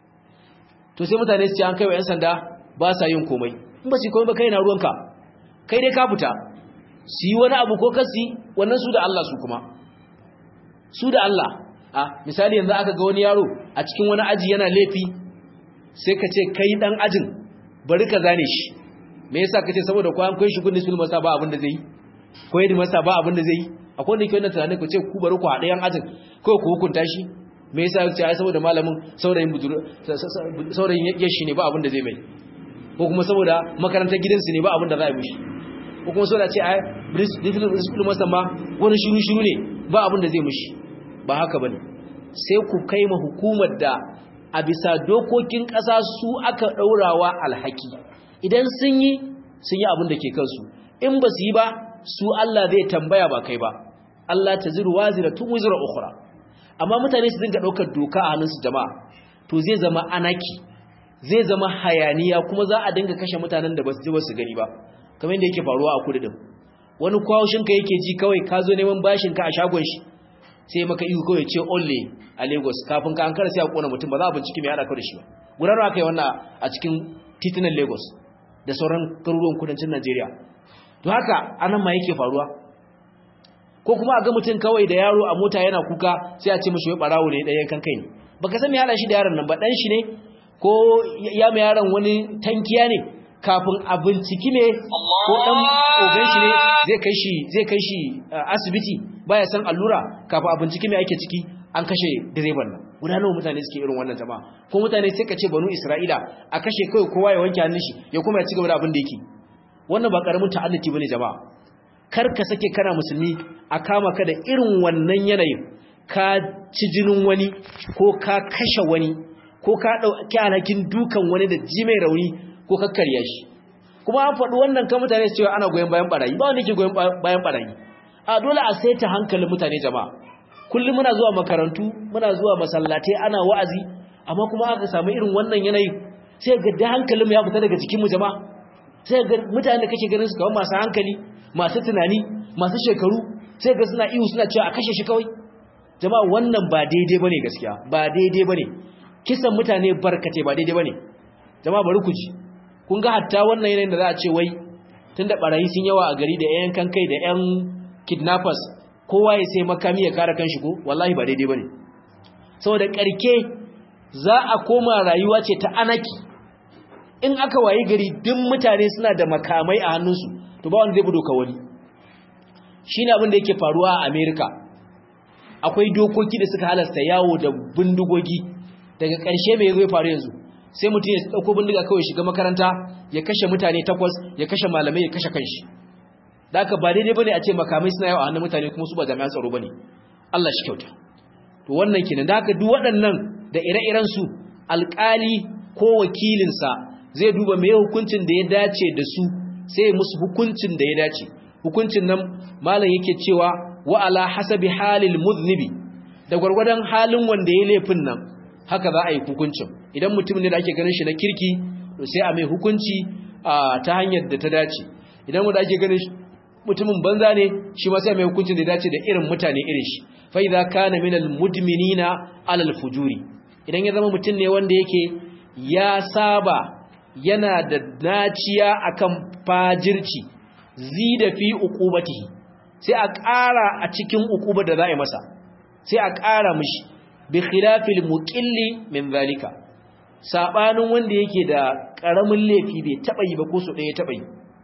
to sai mutane su ce an kai wa ƴan sanda ba sa yin komai in ba su komai ba kai na ruwanka kai dai ka fita su yi wani abu ko kasi wannan su da Allah su kuma su da Allah a misali yanzu aka ga wani yaro a cikin wani aji yana laifi sai ka ce kai dan ajin bari ka zane shi me yasa kace saboda ko an kai shi gudun sulma sa ba abin da zai yi ko yadda masa ba abin da zai yi akwai wanda yake wannan tunanin ku ce ku bari ku haɗa yan ajin ko ku hukunta shi me yasa kace ai saboda malamin saurayin yashi ne ba abin da zai mai ko kuma saboda makarantar gidansu ne ba abin da za a yi mishi ko kuma saboda ce ai principal masa ma wani shiru ne ba abin da zai mishi ba haka bane sai ku kai ma hukumar da a bisa dokokin ƙasa su aka ɗaurawa alhaki idan sun yi abin da ke kansu in ba su yi ba su Allah zai tambaya ba kai ba Allah ta ziru waziratun wizra ukhra amma mutane su dinga ɗaukar doka a hannunsu jama'a to zai zama anaki zai zama hayaniya kuma za a dinga kashe mutanen da ba su ji ba su gani ba kamar yadda yake faruwa a kudu din wani kwawushinka yake ji kawai ka zo neman bashinka a shagon shi sai maka ihu kawai ce olle a Lagos kafin ka an kara sai a kona mutum ba za a bincike mai haɗa ka da shi ba gudanar aka yi wannan a cikin titunan Lagos da sauran garuruwan kudancin Najeriya to haka anan ma yake faruwa ko kuma a ga mutum kawai da yaro a mota yana kuka sai a ce mishi wai barawo ne ɗayan kan kai ne baka san me haɗa shi da yaron nan ba dan shi ne ko ya mai yaron wani tankiya ne kafin a binciki ne ko dan ogan shi ne zai kai shi asibiti baya san allura kafin a binciki me ake ciki an kashe direban nan guda nawa mutane suke irin wannan jama'a ko mutane sai ka ce banu Isra'ila a kashe kai kowa ya wanke hannun shi ya kuma ya ci gaba da abin da yake wannan ba karamin ta'addanci bane jama'a kar ka sake kana musulmi a kama ka da irin wannan yanayin ka ci jinin wani ko ka kashe wani ko ka dauki alhakin dukan wani da ji mai rauni ko ka karya shi kuma an faɗi wannan kan mutane su cewa ana goyen bayan barayi ba wanda yake goyen bayan barayi a dole a saita hankalin mutane jama'a kullum muna zuwa makarantu muna zuwa masallatai ana wa'azi amma kuma aka samu irin wannan yanayi sai ga da hankalin mu ya fita daga jikin mu jama'a sai ga mutane da kake ganin su kawai masu hankali masu tunani masu shekaru sai ga suna ihu suna cewa a kashe shi kawai jama'a wannan ba daidai bane gaskiya ba daidai bane kisan mutane barkate ba daidai bane jama'a bari ku ji kun ga hatta wannan yanayin da za a ce wai tunda barayi sun yawa a gari da yan kankai da yan kidnappers kowa ya sai makami ya kare kanshi ko wallahi ba daidai bane saboda karke za a koma rayuwa ce ta anaki in aka wayi gari duk mutane suna da makamai a hannunsu to ba wanda zai budo ka wani shine abin da yake faruwa a America akwai dokoki da suka halasta yawo da bindigogi daga ƙarshe me zai faru yanzu sai mutum ya dauko bindiga kawai shiga makaranta ya kashe mutane 8 ya kashe malamai ya kashe kanshi da haka ba daidai bane a ce makamai suna yawo a hannun mutane kuma su ba jami'an tsaro bane Allah shi kyauta to wannan kenan da haka duk waɗannan da ire-iren su alƙali ko wakilinsa zai duba me hukuncin da ya dace da su sai musu hukuncin da ya dace hukuncin nan malam yake cewa wa ala hasabi halil muznibi da gurgurdan halin wanda ya laifin nan haka za a yi hukuncin idan mutum ne da ake ganin shi na kirki to sai a mai hukunci ta hanyar da ta dace idan wanda ake ganin mutumin banza ne shi ma sai mai hukuncin da ya dace da irin mutane irin shi fa idza kana minal mudminina alal fujuri idan ya zama mutum ne wanda yake ya saba yana da naciya akan fajirci zida fi uqubatihi sai a ƙara a cikin uqubar da za a yi masa sai a ƙara mishi bi khilafil muqilli min zalika sabanin wanda yake da ƙaramin laifi bai taba yi ba ko so ɗaya taba yi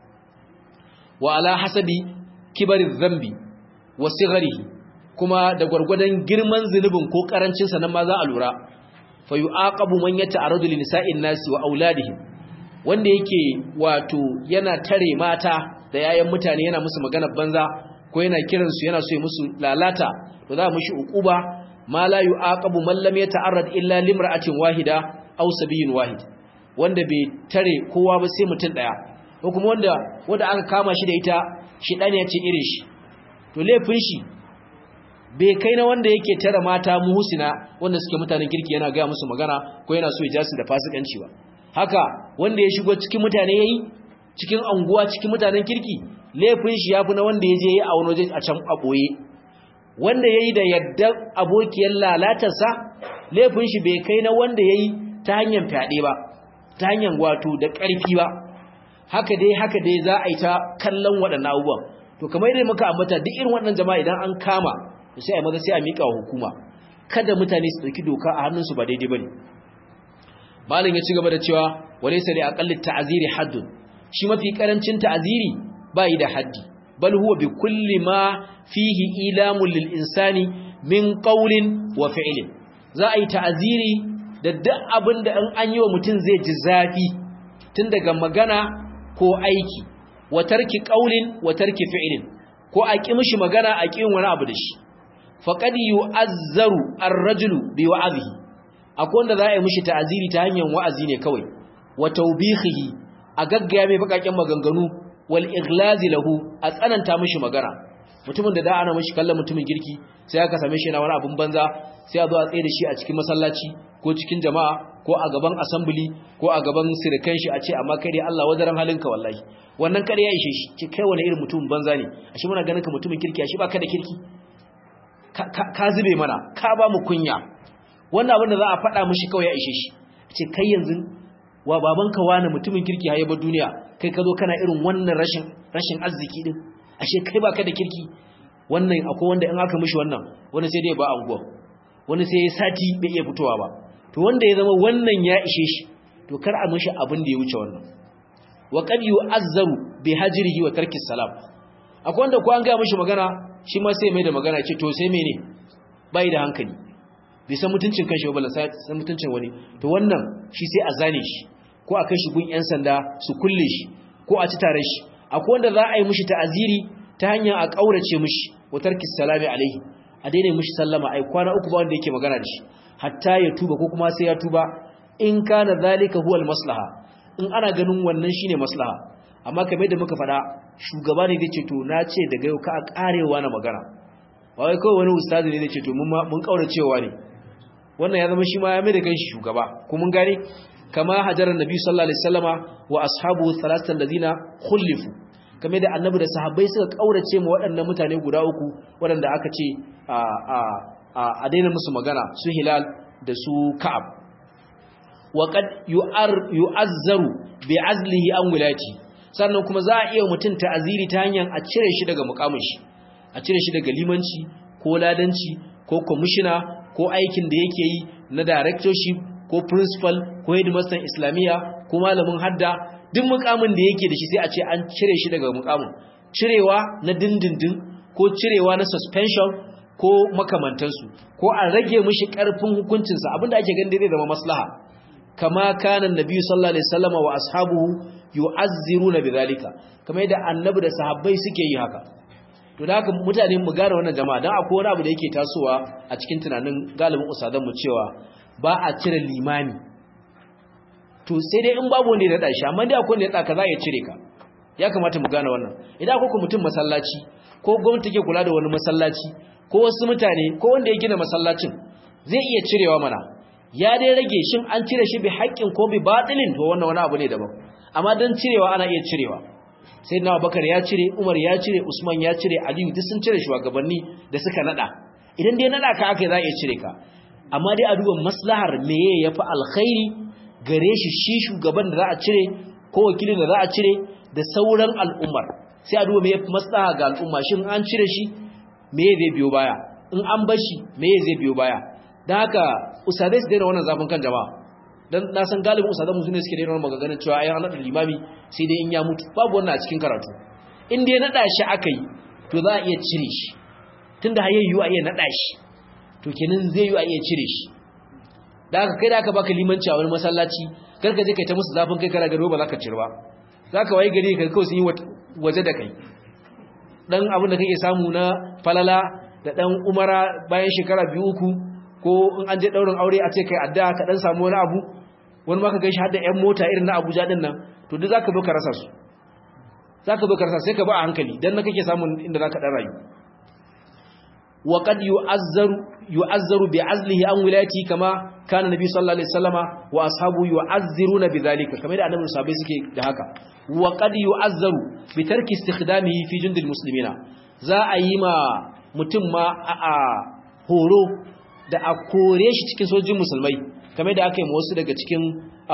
wa ala hasabi kibariz zambi wa sigharihi kuma da gurgurdan girman zunubin ko karancin sa nan ma za a lura fa yu'aqabu man yata'arradu li nisa'in nasi wa auladihim wanda yake wato yana tare mata da yayan mutane yana musu magana banza ko yana kiran su yana so ya musu lalata to za mu shi uquba ma la yu'aqabu man lam yata'arrad illa limra'atin wahida aw sabiyin wahid wanda bai tare kowa ba sai mutun daya ko kuma wanda aka kama shi da ita shi dan ya ce irin shi to laifin shi bai kai na wanda yake tare mata muhsina wanda suke mutanen kirki yana ga musu magana ko yana so ya ja su da fasikanci ba haka wanda ya shigo cikin mutane yayi cikin anguwa cikin mutanen kirki laifin shi yafi na wanda yaje yayi a wani waje a can a boye wanda yayi da yadda abokiyar lalatarsa laifin shi bai kai na wanda yayi ta hanyar fyaɗe ba ta hanyar wato da ƙarfi ba haka dai za a yi ta kallon waɗannan abubuwan to kamar yadda muka ambata duk irin waɗannan jama'a idan an kama sai a maza sai a miƙa wa hukuma kada mutane su ɗauki doka a hannunsu ba daidai bane malin ya ci gaba da cewa walaysa li aqalli ta'ziri haddun shi mafi karancin ta'ziri bai da haddi bal huwa bi kulli ma fihi ilamun lil insani min qawlin wa fi'lin za a yi ta'ziri da duk abinda in an yi wa mutum zai ji zafi tun daga magana ko aiki wa tarki qawlin wa tarki fi'lin ko a ki mishi magana a ki wani abu da shi faqad yu'azzaru ar-rajulu bi wa'azihi akwai wanda za a yi mishi ta'aziri ta hanyar wa'azi ne kawai wa tawbihihi a gaggaya mai bakakken maganganu wal iglazi lahu a tsananta mishi magana mutumin da ana mishi kallon mutumin girki sai aka same shi yana wani abun banza sai a zo a tsaye da shi a cikin masallaci ko cikin jama'a ko a gaban assembly ko a gaban sirikan shi a ce amma kai dai Allah wadaran halinka wallahi wannan kare ya ishe shi ce kai wani irin mutumin banza ne ashe muna ganin ka mutumin kirki ashe baka da kirki ka zube mana ka ba mu kunya wannan abin da za a faɗa mishi kawai ya ishe shi ce kai yanzu wa babanka wani mutumin kirki haye ba duniya kai ka zo kana irin wannan rashin arziki din ashe kai baka da kirki wannan akwai wanda in aka mishi wannan wani sai dai ba anguwa wani sai sati bai iya fitowa ba to wanda ya zama wannan ya ishe shi to kar a mishi abin da ya wuce wannan wa qad yu'azzaru bi hajrihi wa tarki salam akwai wanda ko an ga mishi magana shi ma sai mai da magana ce to sai mene bai da hankali bai san mutuncin kanshi ba sai san mutuncin wani to wannan shi sai a zane shi ko a kai shi gun yan sanda su kulle shi ko a ci tare shi akwai wanda za a yi mishi ta'aziri ta hanyar a kaurace mishi wa tarki salami alaihi a daina mishi sallama ai kwana uku ba wanda yake magana da shi hatta ya tuba ko kuma sai ya tuba in kana zalika huwa maslaha in ana ganin wannan shine maslaha amma kamar da muka fada shugaba ne zai to na ce daga yau ka a karewa na magana ba wai kawai wani ustazi ne zai ce to mun kauracewa ne wannan ya zama shi ma ya mai da kanshi shugaba ko mun gane kama hajaran nabi sallallahu alaihi wasallama wa ashabu thalathatan ladina khulifu kamar da annabi da sahabbai suka kaurace mu waɗannan mutane guda uku waɗanda aka ce a daina musu magana su Hilal da su Ka'ab wa qad yu'azzaru bi azlihi an wilati sannan kuma za a iya mutun ta'aziri ta hanyar a cire shi daga mukamin shi a cire shi daga limanci ko ladanci ko commissioner ko aikin da yake yi na directorship ko principal ko headmaster islamiyya ko malamin hadda duk mukamin da yake da shi sai a ce an cire shi daga mukamin cirewa na dindindin ko cirewa na suspension ko makamantansu ko a rage mishi karfin hukuncinsa abinda ake ganin zai zama maslaha kama kana annabi sallallahu alaihi wasallam wa ashabuhu yu'azziruna bidhalika kamar yadda annabi da sahabbai suke yi haka to da haka mutane mu gane wannan jama'a dan akwai wani abu da yake tasowa a cikin tunanin galibin usadan mu cewa ba a cire limami to sai dai in babu wanda ya nada shi amma dai akwai wanda ya tsaka za ya cire ka ya kamata mu gane wannan idan akwai mutum masallaci ko gwamnati take kula da wani masallaci ko wasu mutane ko wanda ya gina masallacin zai iya cirewa mana ya dai rage shin an cire shi bi haƙƙin ko bi batilin to wannan wani abu ne daban amma dan cirewa ana iya cirewa sayyidina Abubakar ya cire Umar ya cire Usman ya cire Aliyu duk sun cire shugabanni da suka nada idan dai nada ka aka za iya cire ka amma dai a duba maslahar meye yafi alkhairi gare shi shugaban da za a cire ko wakilin da za a cire da sauran al'ummar sai a duba meye maslaha ga al'umma shin an cire shi meye zai biyo baya in an bar shi meye zai biyo baya dan haka usadai su daina wannan zafin kan jama'a dan na san galibin usadan musu ne suke daina wannan magaganin cewa ayan annabi limami sai dai in ya mutu babu wannan a cikin karatu in dai nada shi akai to za a iya cire shi tunda hayayyu a iya nada shi to kenan zai yi a iya cire shi da haka kai da aka baka limanci a wani masallaci karka je kai ta musu zafin kai kana garo ba za ka cire ba za ka waye gari ka kawai sun yi waje da kai dan abin da kake samu na falala da dan umara bayan shekara 2-3 ko in an je daurin aure a ce kai addu'a ka dan samu wani abu wani ma ka gaishe har da ƴan mota irin na Abuja din nan to duk zaka zo ka rasa su zaka zo ka rasa sai ka ba a hankali dan na kake samun inda zaka dan rayu wa qad yu'azzaru bi'azlihi an wilayati kama kana nabi sallallahu alaihi wasallama wa ashabu yu'azziruna bidhalika kamar da annabi sahabbai suke da haka wa qad yu'azzaru bi tarki istikhdamihi fi jundil muslimina za a yi ma mutum ma a horo da a kore shi cikin sojojin musulmai kamar da aka yi wasu daga cikin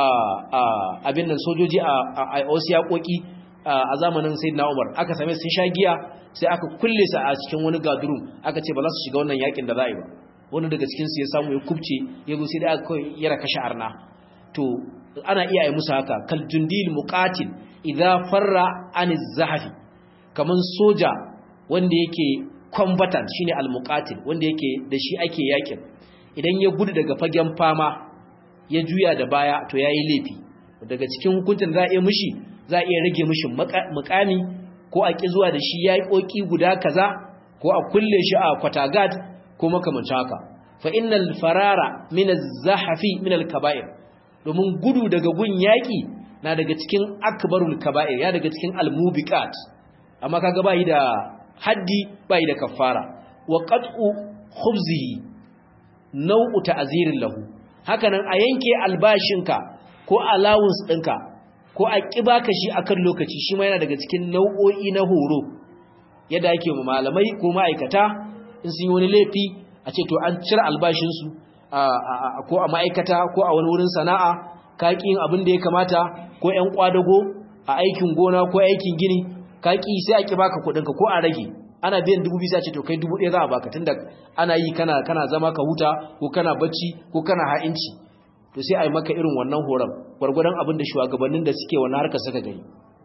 abin nan sojoji a wasu yaƙoƙi a zamanin sayyidina Umar aka same sun sha giya sai aka kulle su a cikin wani gadurum aka ce ba za su shiga wannan yakin da za a yi ba wani daga cikin su ya samu ya kubce ya zo sai da aka yara kashe arna to ana iya yi musu haka kal jundil muqatil idza farra an az-zahafi kaman soja wanda yake combatant shine al-muqatil wanda yake da shi ake yakin idan ya gudu daga fagen fama ya juya da baya to yayi laifi daga cikin hukuncin za a iya mishi za a iya rage mishi mukami ko a ki zuwa da shi yayi koki guda kaza ko a kulle shi a kwatagad ko makamancin haka fa innal farara min az-zahfi min al-kaba'ir domin gudu daga gun yaki na daga cikin akbarul kaba'ir ya daga cikin al-mubiqat amma kaga bai da haddi bai da kafara wa qat'u khubzihi nau'u ta'zirin lahu hakanan a yanke albashinka ko allowance ɗinka ko a ƙibaka shi akan lokaci shi ma yana daga cikin nau'o'i na horo yadda ake mu malamai ko ma'aikata in sun yi wani laifi a ce to an cire albashinsu ko a ma'aikata ko a wani wurin sana'a kaƙin abin da ya kamata ko ƴan ƙwadago a aikin gona ko aikin gini kaƙi sai a ƙibaka kuɗinka ko a rage ana biyan 2,000 sai ce to kai 1,000 za a baka tunda ana yi kana zama ka huta ko kana bacci ko kana ha'inci to sai a yi maka irin wannan horon gwargwadon abin da shugabannin da suke wannan harkar suka gani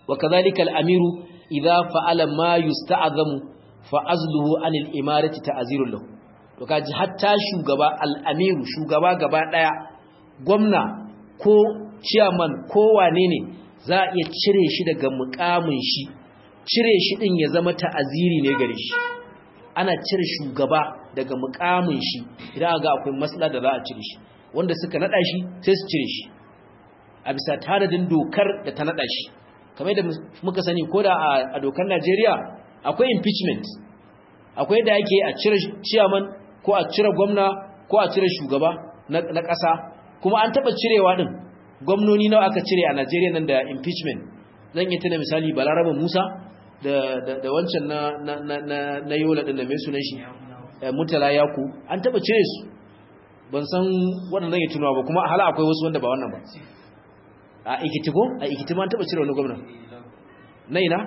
wa kadhalika al-amiru idha fa'ala ma yusta'zamu fa azluhu anil imarati ta'zirul lahu to kaji hatta shugaba al-amiru shugaba gaba daya gwamna ko chairman ko wane ne za a iya cire shi daga mukamin shi cire shi din ya zama ta'aziri ne gare shi ana cire shugaba daga mukamin shi idan ga akwai maslaha da za a cire shi wanda suka nada shi sai su cire shi a bisa taradin dokar da ta nada shi kamar da muka sani ko da a dokar Najeriya akwai impeachment akwai da yake a cire chairman ko a cire gwamna ko a cire shugaba na ƙasa kuma an taba cirewa din gwamnoni nawa aka cire a Najeriya nan da impeachment zan yi tana misali Balaraba Musa da wancan na Yola din da mai sunan shi Murtala Yaku an taba cire su ban san wannan zan yi tunawa ba kuma hala akwai wasu wanda ba wannan ba a Ikitimo an taba cire wani gwamna na ina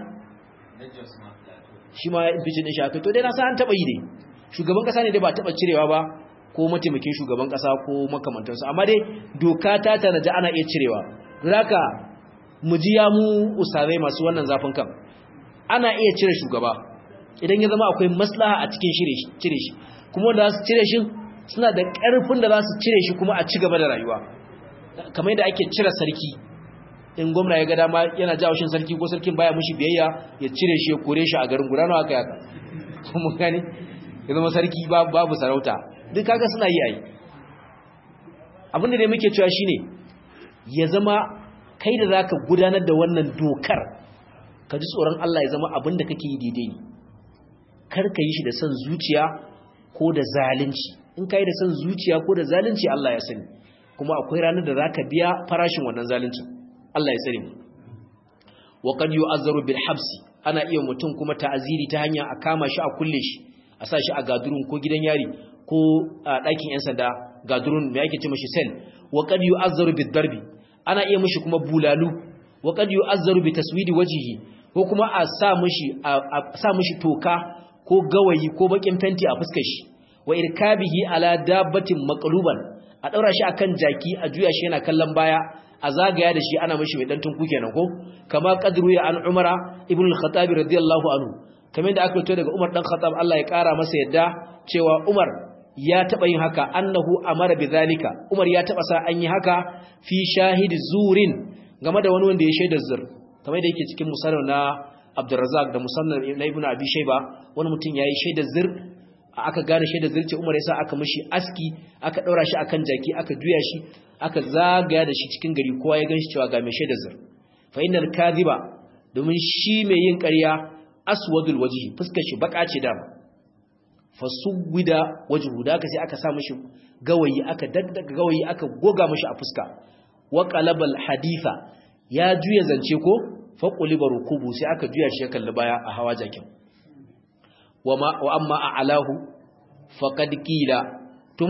shi ma impeachment din shi aka to dai na san an taba yi dai shugaban kasa ne dai ba taba cirewa ba ko mataimakin shugaban kasa ko makamantansu amma dai doka ta tanaji ana iya cirewa zaka mu ji ya mu ustazai masu wannan zafin kan ana iya cire shugaba idan ya zama akwai maslaha a cikin cire shi kuma wanda za su cire shi suna da ƙarfin da za su cire shi kuma a ci gaba da rayuwa kamar yadda ake cire sarki in gwamna ya ga dama yana jawo shin sarki ko sarkin baya mushi biyayya ya cire shi ya kore shi a garin gudano haka yaka mun gane ya zama sarki babu sarauta duk kaga suna yi ai abinda ne muke cewa shine ya zama kai da zaka gudanar da wannan dokar ka ji tsoron Allah ya zama abinda kake yi daidai ne kar ka yi shi da son zuciya ko da zalunci in kai da son zuciya ko da zalunci Allah ya sani kuma akwai ranar da zaka biya farashin wannan zaluncin Allah ya sani wa qad yu'azzaru bil habsi ana iya mutum kuma ta'aziri ta hanya a kama shi a kulle shi a sa shi a gadurun ko gidan yari ko a ɗakin 'yan sanda gadurun mai ake ce mashi sel wa qad yu'azzaru bid darbi ana iya mishi kuma bulalu wa qad yu'azzaru bi taswidi wajhihi ko kuma a sa mishi toka ko gawayi ko bakin fenti a fuskar shi wa irkabihi ala dabbatin maqluban a daura shi akan jaki a juya shi yana kallon baya a zagaya da shi ana mishi mai dan tunku kenan ko kama qadru ya an umara ibn al-khattab radiyallahu anhu kamar da aka fito daga Umar dan Khattab Allah ya kara masa yadda cewa Umar ya taba yin haka annahu amara bidhalika Umar ya taba sa an yi haka fi shahid zurin game da wani wanda ya shaida zur kamar da yake cikin musannad na Abdurrazzaq da musannad na Ibn Abi Shayba wani mutum yayi shaida zur aka gane shaida zur ce Umar ya sa aka mishi aski aka daura shi akan jaki aka juya shi aka zagaya da shi cikin gari kowa ya ganshi cewa ga mai shaida zur fa innal kadhiba domin shi mai yin ƙarya aswadul wajhi fuskar shi baka ce da fasuwida wajhu da sai aka sa mishi gawayi aka daddaga gawayi aka goga mishi a fuska wa qalabal haditha ya juya zance ko fa quliba rukubu sai aka juya shi kalli baya a hawa jakin wa amma a'lahu faqad qila to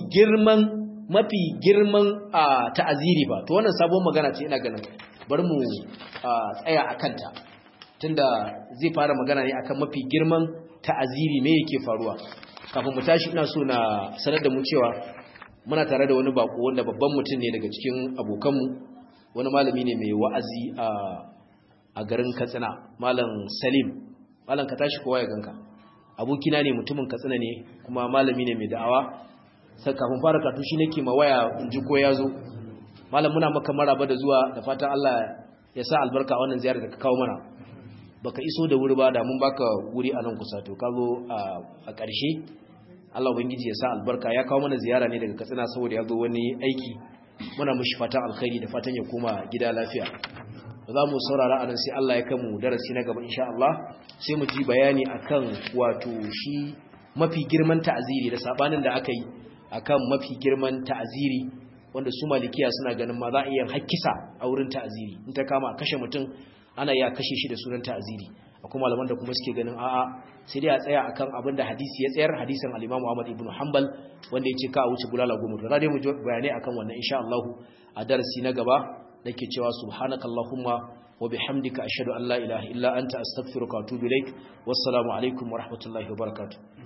mafi girman ta'aziri ba to wannan sabon magana ce ina ganin bari mu tsaya akan ta tunda zai fara magana ne akan mafi girman ta'aziri me yake faruwa kafin mu tashi ina so na sanar da mu cewa muna tare da wani bako wanda babban mutum ne daga cikin abokanmu wani malami ne mai wa'azi a garin Katsina malam Salim malam ka tashi kowa ya ganka abokina ne mutumin Katsina ne kuma malami ne mai da'awa sai kafin fara karatu shi nake ma waya in ji ko yazo malam muna maka maraba da zuwa da fatan Allah ya sa albarka a wannan ziyarar da ka kawo mana baka iso da wuri ba da mun baka wuri a nan kusa to ka zo a ƙarshe Allah ubangiji ya sa albarka ya kawo mana ziyara ne daga Katsina saboda ya zo wani aiki muna mishi fatan alkhairi da fatan ya koma gida lafiya za mu saurara anan sai Allah ya kamu darasi na gaba insha Allah sai mu ji bayani akan wato shi mafi girman ta'aziri da sabanin da aka yi akan mafi girman ta'aziri wanda su malikiya suna ganin ma za a iya hakkisa a wurin ta'aziri in ta kama a kashe mutum ana iya kashe shi da sunan ta'aziri akwai malaman da kuma suke ganin a'a sai dai a tsaya akan abin da hadisi ya tsayar hadisin al-Imam Ahmad ibn Hanbal wanda yace ka a wuce bulala goma to dai mu ji bayanai akan wannan insha Allah a darasi na gaba nake cewa subhanakallahumma wa bihamdika ashhadu an la ilaha illa anta astaghfiruka wa atubu ilaik wassalamu alaikum wa rahmatullahi wa barakatuh